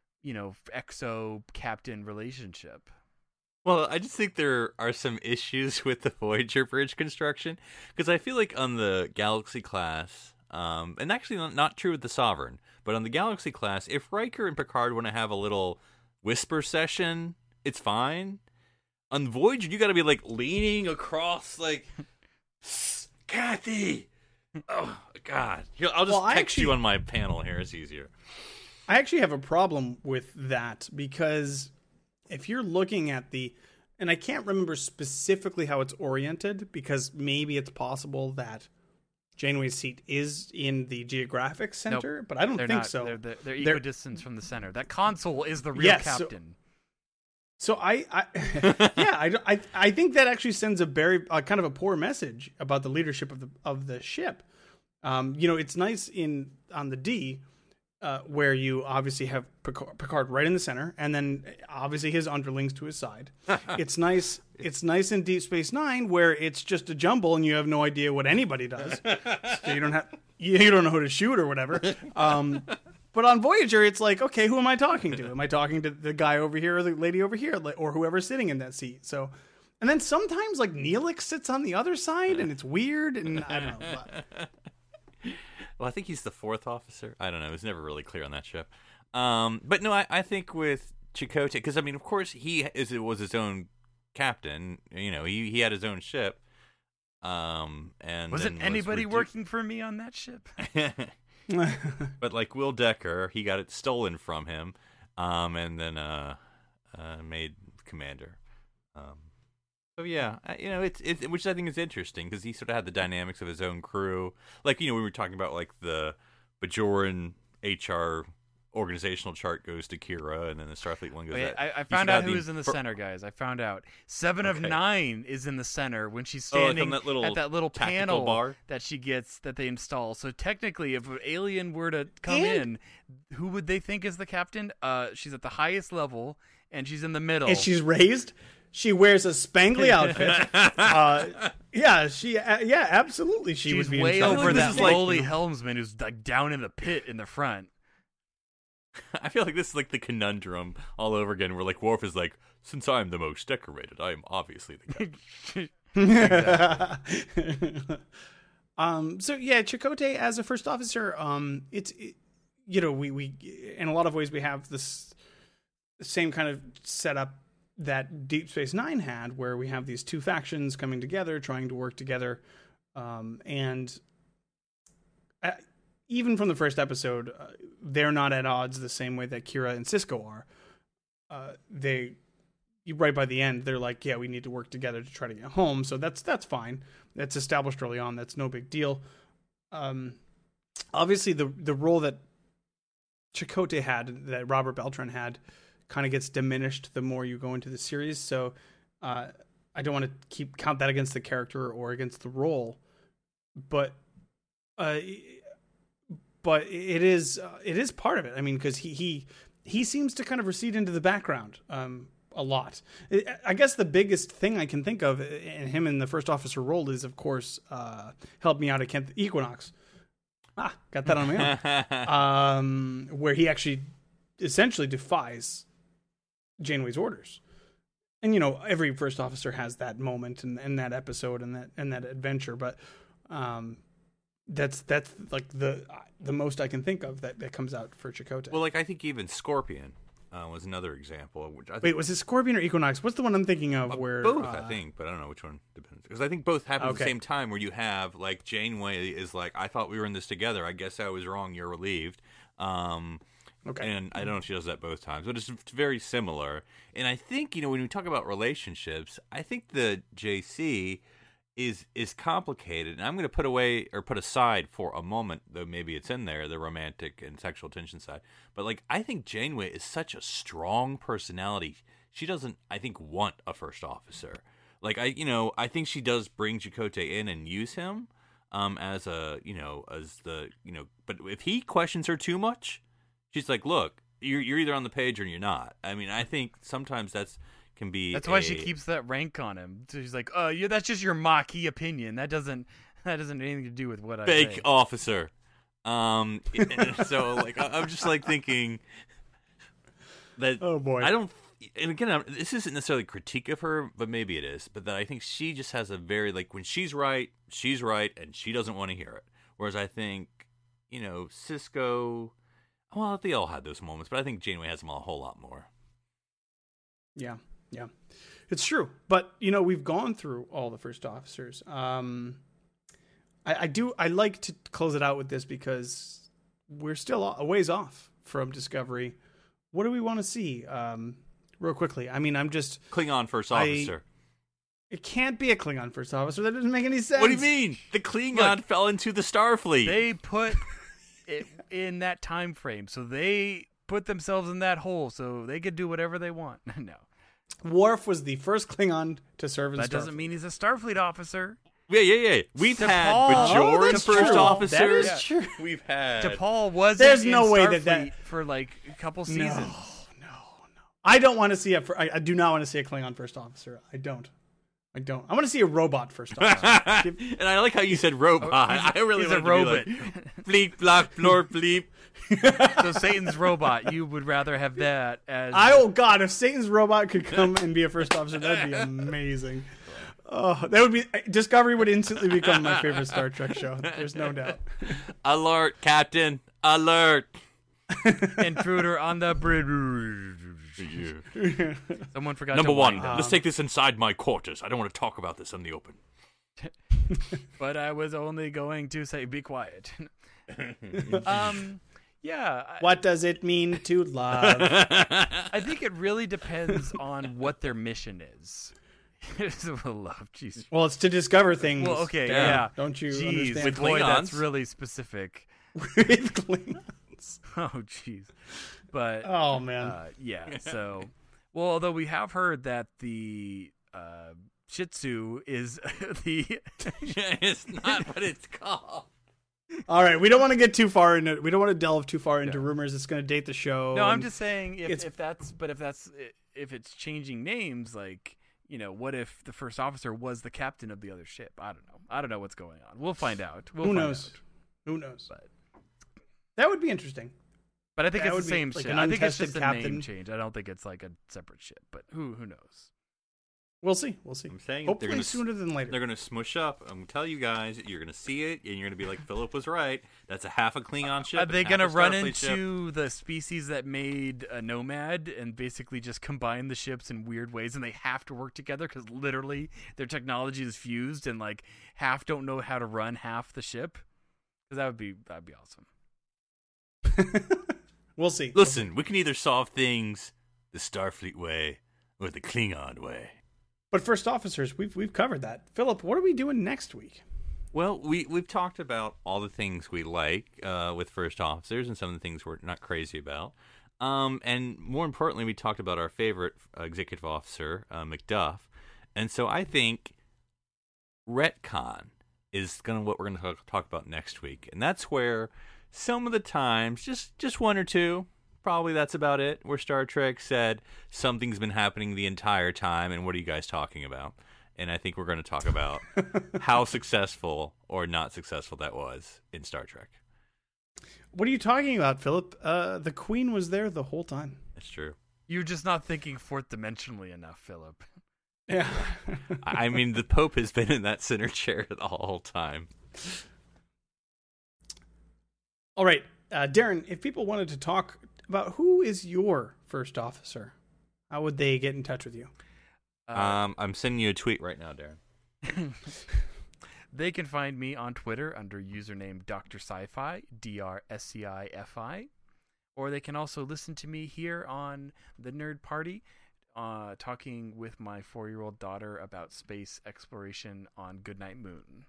exo captain relationship. Well, I just think there are some issues with the Voyager bridge construction, because I feel like on the Galaxy class, and actually not true with the Sovereign, but on the Galaxy class, if Riker and Picard want to have a little whisper session, it's fine. On Voyager, you got to be like leaning across, like, Kathy. Oh God! Here, I'll just text you on my panel here. It's easier. I actually have a problem with that, because if you're looking at and I can't remember specifically how it's oriented, because maybe it's possible that Janeway's seat is in the geographic center, but I don't think so. They're equidistant from the center. That console is the real captain. So I think that actually sends a very kind of a poor message about the leadership of the ship. It's nice on the D, where you obviously have Picard right in the center, and then obviously his underlings to his side. It's nice in Deep Space Nine, where it's just a jumble and you have no idea what anybody does. So you don't know who to shoot or whatever. But on Voyager, it's like, okay, who am I talking to? Am I talking to the guy over here or the lady over here, or whoever's sitting in that seat? So, and then sometimes like Neelix sits on the other side, and it's weird, and I don't know. Well, I think he's the fourth officer. I don't know. It was never really clear on that ship. But no, I think with Chakotay, because I mean, of course, he was his own captain. He had his own ship. And wasn't anybody working for me on that ship? But like Will Decker, he got it stolen from him, and then made commander. So yeah, it's which I think is interesting, because he sort of had the dynamics of his own crew. Like we were talking about, like the Bajoran HR organizational chart goes to Kira, and then the Starfleet one goes. I found out who's in the center, guys. I found out 7 of 9 is in the center when she's standing at that little panel bar that she gets that they install. So technically, if an alien were to come in, who would they think is the captain? She's at the highest level, and she's in the middle, and she's raised. She wears a spangly outfit. Absolutely. She would be way over that like, lowly helmsman who's like down in the pit in the front. I feel like this is like the conundrum all over again, where like Worf is like, since I'm the most decorated, I am obviously the captain. So yeah, Chakotay as a first officer, we in a lot of ways we have this same kind of setup that Deep Space Nine had, where we have these two factions coming together, trying to work together, and even from the first episode, they're not at odds the same way that Kira and Sisko are. Right by the end, they're like, yeah, we need to work together to try to get home. So that's fine. That's established early on. That's no big deal. Obviously, the role that Chakotay had, that Robert Beltran had, kind of gets diminished the more you go into the series. So I don't want to count that against the character or against the role, but it is part of it. I mean, because he seems to kind of recede into the background a lot. I guess the biggest thing I can think of in him in the first officer role is, of course, Help Me Out, I Can't, Equinox. Got that on my own. Where he actually essentially defies Janeway's orders. And every first officer has that moment and that episode and that adventure, but that's like the most I can think of that comes out for Chakotay. Well, like I think even Scorpion was another example. Which Wait, was it Scorpion or Equinox? What's the one I'm thinking of? Where both, I think, but I don't know which one depends. Because I think both happen at the same time, where you have like Janeway is like, I thought we were in this together. I guess I was wrong. You're relieved. Okay. And I don't know if she does that both times, but it's very similar. And I think, when we talk about relationships, I think the JC is complicated. And I'm going to put aside for a moment, though maybe it's in there, the romantic and sexual tension side. But like, I think Janeway is such a strong personality. She doesn't, I think, want a first officer. Like I think she does bring Chakotay in and use him as but if he questions her too much, she's like, look, you're either on the page or you're not. I mean, I think sometimes that's can be. That's why she keeps that rank on him. So she's like, yeah, that's just your Maquis opinion. That doesn't have anything to do with what I fake say. officer. So like I'm just like thinking that. Oh boy. I don't. And again, this isn't necessarily a critique of her, but maybe it is. But that I think she just has a very like when she's right, and she doesn't want to hear it. Whereas I think, Sisko. Well, they all had those moments, but I think Janeway has them a whole lot more. Yeah. It's true. But, we've gone through all the first officers. I like to close it out with this because we're still a ways off from Discovery. What do we want to see? Real quickly. I mean, I'm just... Klingon first officer. It can't be a Klingon first officer. That doesn't make any sense. What do you mean? The Klingon fell into the Starfleet. They put it in that time frame, so they put themselves in that hole, so they could do whatever they want. No. Worf was the first Klingon to serve in Starfleet. That doesn't mean he's a Starfleet officer. Yeah. We've had T'Pol. Bajoran that's first true. officers. That is true. We've had. T'Pol wasn't There's in no way Starfleet that for like a couple seasons. No. I don't want to see I do not want to see a Klingon first officer. I don't. I want to see a robot first officer. And I like how you said robot. I really he's a wanted to robot. be like, bleep, block, blorp, bleep. So Satan's robot, you would rather have that as... Oh God, if Satan's robot could come and be a first officer, that'd be amazing. Oh, that would be... Discovery would instantly become my favorite Star Trek show. There's no doubt. Alert, Captain. Alert. Intruder on the bridge. Someone forgot Number to one, wind up. let's take this inside my quarters. I don't want to talk about this in the open. But I was only going to say, be quiet. Yeah. What does it mean to love? I think it really depends on what their mission is. Love, jeez. Well, it's to discover things. Well, okay, Yeah. yeah. Don't you Jeez, understand? With boy, that's Klingons. really specific. With Klingons. Oh, jeez. But Oh man. yeah. So, well, although we have heard that the Shih Tzu is the It's not what it's called. All right, we don't want to get too far into. We don't want to delve too far into rumors. It's going to date the show. No, I'm and- just saying it's- if it's changing names, like, what if the first officer was the captain of the other ship? I don't know. I don't know what's going on. We'll find out. Who knows? Who knows? But That would be interesting. I think That it's the would be same like ship. an I think it's untested just a captain. name change. I don't think it's like a separate ship. But who knows? We'll see. We'll see. I'm saying Hopefully they're gonna sooner than later. They're going to smush up. I'm going to tell you guys, you're going to see it, and you're going to be like, Philip was right. That's a half a Klingon ship. Are they going to run into the species that made a Nomad and basically just combine the ships in weird ways, and they have to work together because literally their technology is fused, and like half don't know how to run half the ship? Because that'd be awesome. We'll see. Listen, we can either solve things the Starfleet way or the Klingon way. But first officers, we've covered that. Philip, what are we doing next week? Well, we've talked about all the things we like with first officers and some of the things we're not crazy about. And more importantly, we talked about our favorite executive officer, McDuff. And so I think retcon is what we're going to talk about next week. And that's where some of the times, just one or two, probably that's about it, where Star Trek said something's been happening the entire time, and what are you guys talking about? And I think we're going to talk about how successful or not successful that was in Star Trek. What are you talking about, Philip? The Queen was there the whole time. That's true. You're just not thinking fourth dimensionally enough, Philip. Yeah. I mean, the Pope has been in that center chair the whole time. All right, Darren, if people wanted to talk about who is your first officer, how would they get in touch with you? I'm sending you a tweet right now, Darren. They can find me on Twitter under username Dr. Sci-Fi, DRSCIFI, or they can also listen to me here on the Nerd Party, talking with my 4-year-old daughter about space exploration on Goodnight Moon.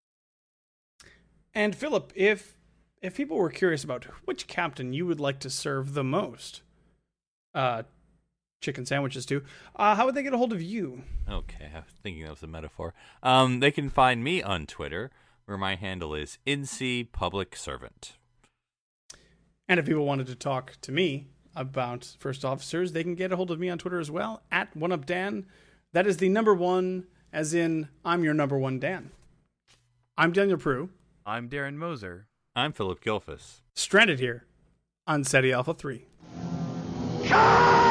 And Philip, if people were curious about which captain you would like to serve the most, chicken sandwiches too, how would they get a hold of you? Okay, I was thinking that was a metaphor. They can find me on Twitter, where my handle is NC Public Servant. And if people wanted to talk to me, about First Officers, they can get a hold of me on Twitter as well, at OneUpDan. That is the number one, as in, I'm your number one Dan. I'm Daniel Prue. I'm Darren Moser. I'm Philip Gilfus. Stranded here on SETI Alpha 3. Come!